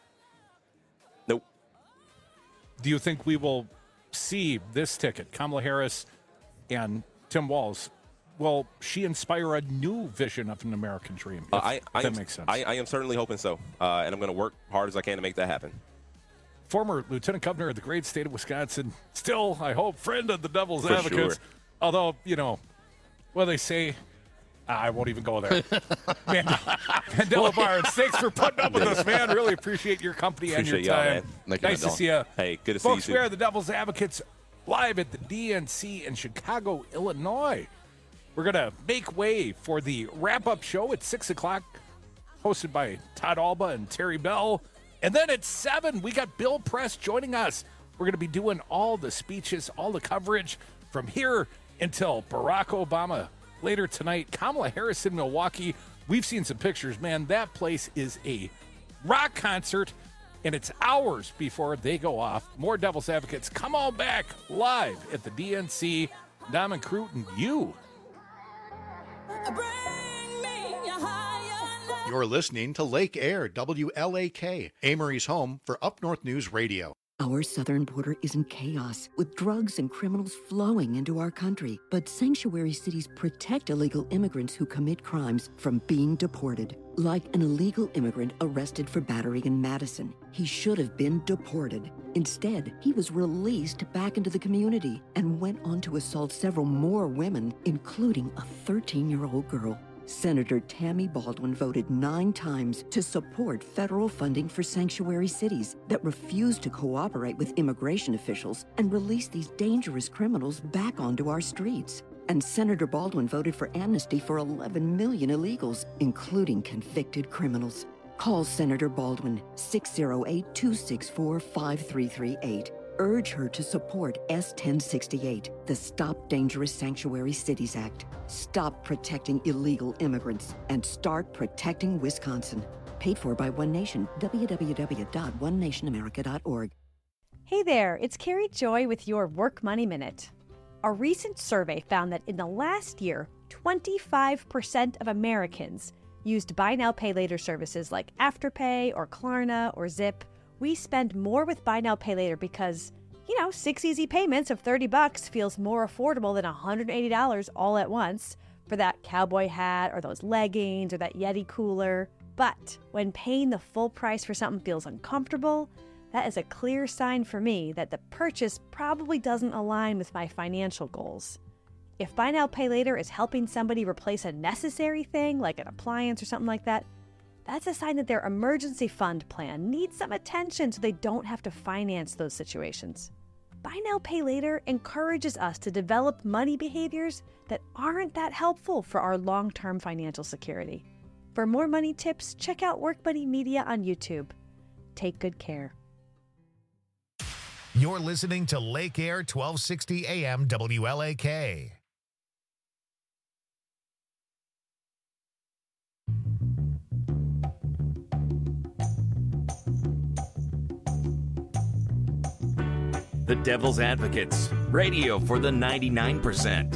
Do you think we will see this ticket, Kamala Harris and Tim Walz? Will she inspire a new vision of an American dream? If that makes sense. I am certainly hoping so, and I'm going to work hard as I can to make that happen. Former Lieutenant Governor of the great state of Wisconsin, still, I hope, friend of the Devil's Advocates. Sure. Although, what they say, I won't even go there. Mandela Barnes, thanks for putting up with us, man. Really appreciate your company and your time. Nice to see you. Hey, good to see you, folks. We are the Devil's Advocates live at the DNC in Chicago, Illinois. We're going to make way for the wrap-up show at 6 o'clock, hosted by Todd Alba and Terry Bell. And then at 7, we got Bill Press joining us. We're going to be doing all the speeches, all the coverage from here until Barack Obama. Later tonight, Kamala Harris in Milwaukee. We've seen some pictures, man. That place is a rock concert, and it's hours before they go off. More Devil's Advocates. Come on back live at the DNC. Dom and Crute and you. You're listening to Lake Air, WLAK, Amory's home for Up North News Radio. Our southern border is in chaos, with drugs and criminals flowing into our country. But sanctuary cities protect illegal immigrants who commit crimes from being deported. Like an illegal immigrant arrested for battery in Madison. He should have been deported. Instead, he was released back into the community and went on to assault several more women, including a 13-year-old girl. Senator Tammy Baldwin voted 9 times to support federal funding for sanctuary cities that refuse to cooperate with immigration officials and release these dangerous criminals back onto our streets. And Senator Baldwin voted for amnesty for 11 million illegals, including convicted criminals. Call Senator Baldwin, 608-264-5338. Urge her to support S-1068, the Stop Dangerous Sanctuary Cities Act. Stop protecting illegal immigrants and start protecting Wisconsin. Paid for by One Nation, www.onenationamerica.org. Hey there, it's Carrie Joy with your Work Money Minute. A recent survey found that in the last year, 25% of Americans used buy now, pay later services like Afterpay or Klarna or Zip. We spend more with buy now, pay later because, 6 easy payments of $30 feels more affordable than $180 all at once for that cowboy hat or those leggings or that Yeti cooler. But when paying the full price for something feels uncomfortable, that is a clear sign for me that the purchase probably doesn't align with my financial goals. If buy now, pay later is helping somebody replace a necessary thing like an appliance or something like that, that's a sign that their emergency fund plan needs some attention so they don't have to finance those situations. Buy now, pay later encourages us to develop money behaviors that aren't that helpful for our long-term financial security. For more money tips, check out Work Money Media on YouTube. Take good care. You're listening to Lake Air 1260 AM WLAK. The Devil's Advocates, radio for the 99%.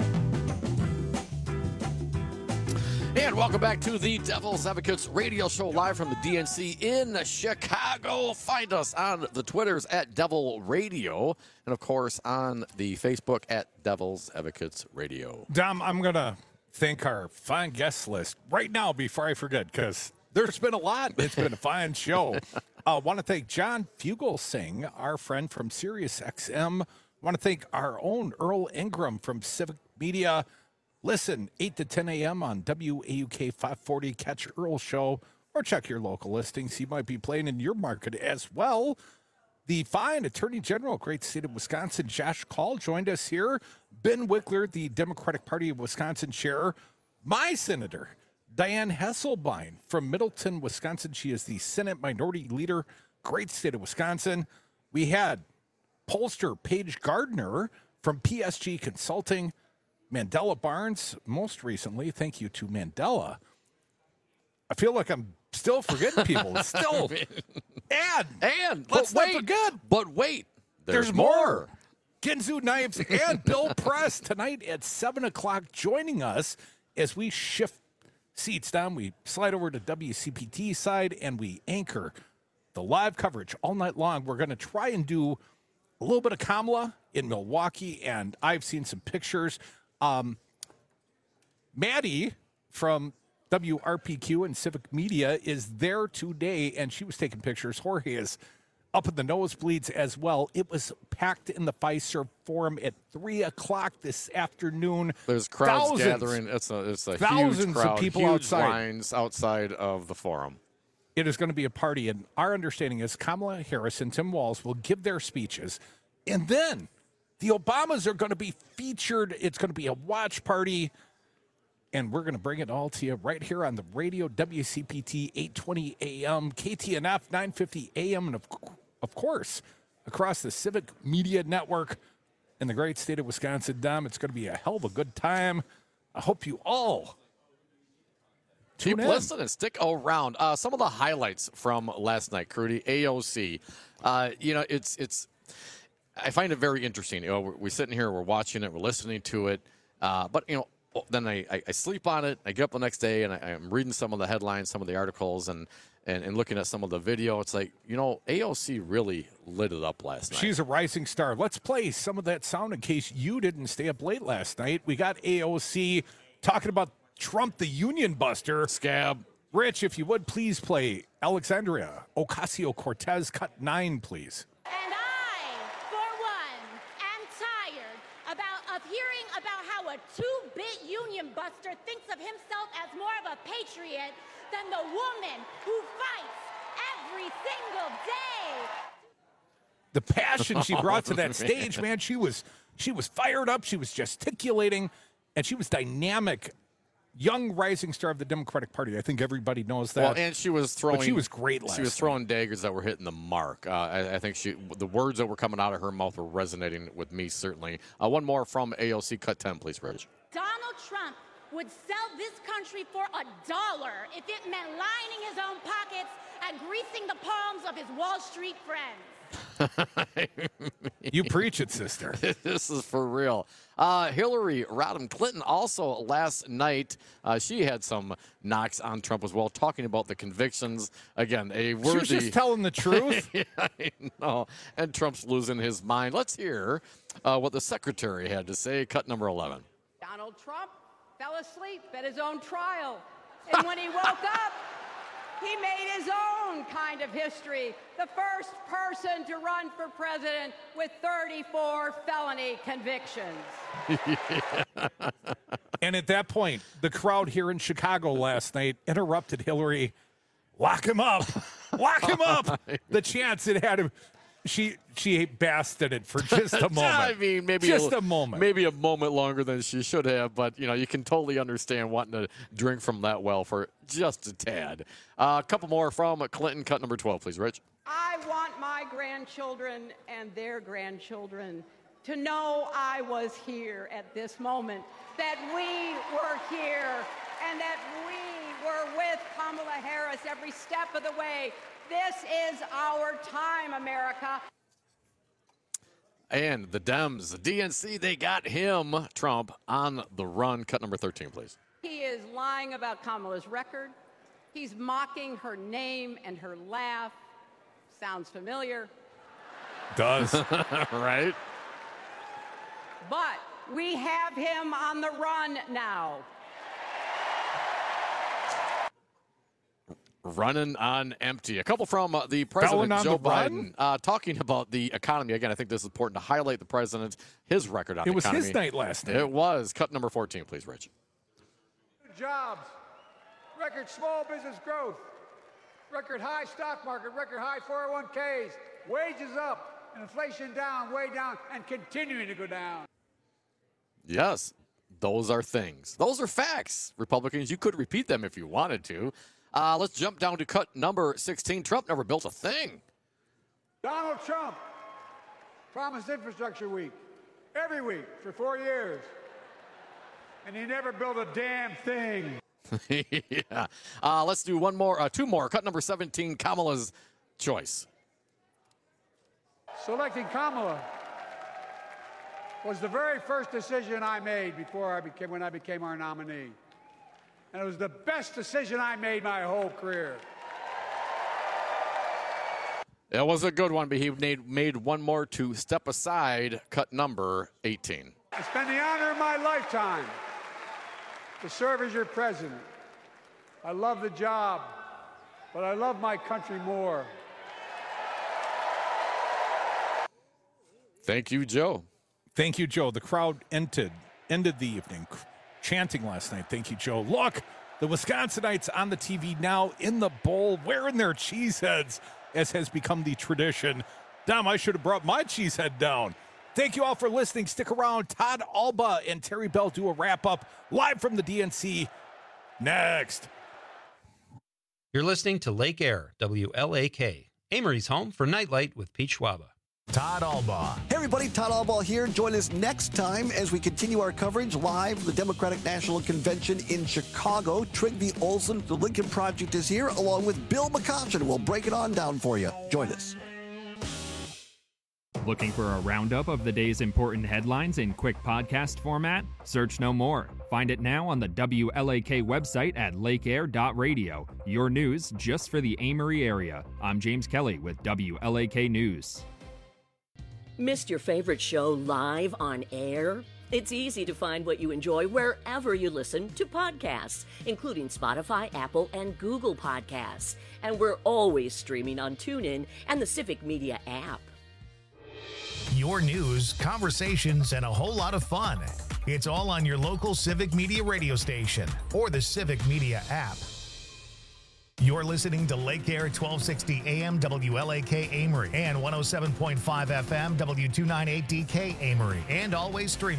And welcome back to the Devil's Advocates radio show live from the DNC in Chicago. Find us on the Twitters at Devil Radio and, of course, on the Facebook at Devil's Advocates Radio. Dom, I'm going to thank our fine guest list right now before I forget because there's been a lot. It's been a fine show. I want to thank John Fugelsang, our friend from Sirius XM. I want to thank our own Earl Ingram from Civic Media. Listen, 8 to 10 a.m. on WAUK 540. Catch Earl's show or check your local listings. He might be playing in your market as well. The fine Attorney General, great state of Wisconsin, Josh Call, joined us here. Ben Wickler, the Democratic Party of Wisconsin chair. My senator, Diane Hesselbein from Middleton, Wisconsin. She is the Senate Minority Leader, great state of Wisconsin. We had pollster Paige Gardner from PSG Consulting. Mandela Barnes, most recently. Thank you to Mandela. I feel like I'm still forgetting people. Still. And let's not forget. But wait. There's more. Ginzu Knives and Bill Press tonight at 7 o'clock joining us as we shift seats down. We slide over to WCPT side and we anchor the live coverage all night long. We're going to try and do a little bit of Kamala in Milwaukee, and I've seen some pictures. Maddie from WRPQ and Civic Media is there today, and she was taking pictures. Jorge is up in the nosebleeds as well. It was packed in the Fiserv Forum at 3 o'clock this afternoon. There's crowds gathering. It's a thousands huge crowd, of people huge outside. lines outside of the Forum. It is going to be a party, and our understanding is Kamala Harris and Tim Walz will give their speeches, and then the Obamas are going to be featured. It's going to be a watch party, and we're going to bring it all to you right here on the radio, WCPT 820 AM, KTNF 950 AM, and of course, across the Civic Media Network in the great state of Wisconsin. Dom, it's going to be a hell of a good time. I hope you all keep listening. Stick around. Some of the highlights from last night, Crudy, AOC. It's. I find it very interesting. We're sitting here, we're watching it, we're listening to it, but then I sleep on it. I get up the next day and I'm reading some of the headlines, some of the articles, and and looking at some of the video, it's like, AOC really lit it up last night. She's a rising star. Let's play some of that sound in case you didn't stay up late last night. We got AOC talking about Trump, the union buster. Scab. Rich, if you would, please play Alexandria Ocasio-Cortez, cut 9, please. And I, for one, am tired of hearing about how a two-bit union buster thinks of himself as more of a patriot than the woman who fights every single day. The passion she brought to that stage, man, she was fired up, she was gesticulating, and she was dynamic. Young rising star of the Democratic Party. I think everybody knows that. Well, and she was throwing. But she was great last She was throwing daggers that were hitting the mark. I think the words that were coming out of her mouth were resonating with me, certainly. One more from AOC, cut 10, please, Rich. Donald Trump would sell this country for $1 if it meant lining his own pockets and greasing the palms of his Wall Street friends. You preach it, sister. This is for real. Hillary Rodham Clinton also last night, she had some knocks on Trump as well, talking about the convictions. Again, a worthy... She was just telling the truth. Yeah, I know. And Trump's losing his mind. Let's hear what the secretary had to say. Cut number 11. Donald Trump fell asleep at his own trial. And when he woke up, he made his own kind of history. The first person to run for president with 34 felony convictions. And at that point, the crowd here in Chicago last night interrupted Hillary. Lock him up. Lock him up. The chance it had him. She basked in it for just a moment. I mean, maybe just a moment. Maybe a moment longer than she should have, but you can totally understand wanting to drink from that well for just a tad. A couple more from Clinton, cut number 12, please, Rich. I want my grandchildren and their grandchildren to know I was here at this moment, that we were here, and that we were with Kamala Harris every step of the way. This is our time, America. And the Dems, the DNC, they got him, Trump, on the run. Cut number 13, please. He is lying about Kamala's record. He's mocking her name and her laugh. Sounds familiar. Does. Right? But we have him on the run now. Running on empty. A couple from the president, Joe Biden, talking about the economy. Again, I think this is important to highlight the president, his record on the economy. It was his night last night. It was. Cut number 14, please, Rich. Jobs, record small business growth, record high stock market, record high 401ks, wages up, and inflation down, way down, and continuing to go down. Yes, those are things. Those are facts. Republicans, you could repeat them if you wanted to. Let's jump down to cut number 16. Trump never built a thing. Donald Trump promised infrastructure week every week for 4 years, and he never built a damn thing. Yeah. Let's do one more, two more. Cut number 17, Kamala's choice. Selecting Kamala was the very first decision I made when I became our nominee. And it was the best decision I made my whole career. It was a good one, but he made one more to step aside. Cut number 18. It's been the honor of my lifetime to serve as your president. I love the job, but I love my country more. Thank you, Joe. Thank you, Joe. The crowd ended the evening chanting last night. Thank you, Joe. Look, the Wisconsinites on the TV now in the bowl wearing their cheese heads, as has become the tradition. Dom, I should have brought my cheese head down. Thank you all for listening. Stick around. Todd Alba and Terry Bell do a wrap-up live from the DNC next. You're listening to Lake Air, WLAK, Amory's home for Nightlight with Pete Schwaba. Todd Alba. Hey everybody, Todd Alba here. Join us next time as we continue our coverage live from the Democratic National Convention in Chicago. Trygve Olsen, the Lincoln Project, is here, along with Bill McCoshen. We'll break it on down for you. Join us. Looking for a roundup of the day's important headlines in quick podcast format? Search no more. Find it now on the WLAK website at lakeair.radio. Your news just for the Amory area. I'm James Kelly with WLAK News. Missed your favorite show live on air? It's easy to find what you enjoy wherever you listen to podcasts, including Spotify, Apple, and Google Podcasts. And we're always streaming on TuneIn and the Civic Media app. Your news, conversations, and a whole lot of fun. It's all on your local Civic Media radio station or the Civic Media app. You're listening to Lake Air 1260 AM WLAK Amory and 107.5 FM W298DK Amory, and always streaming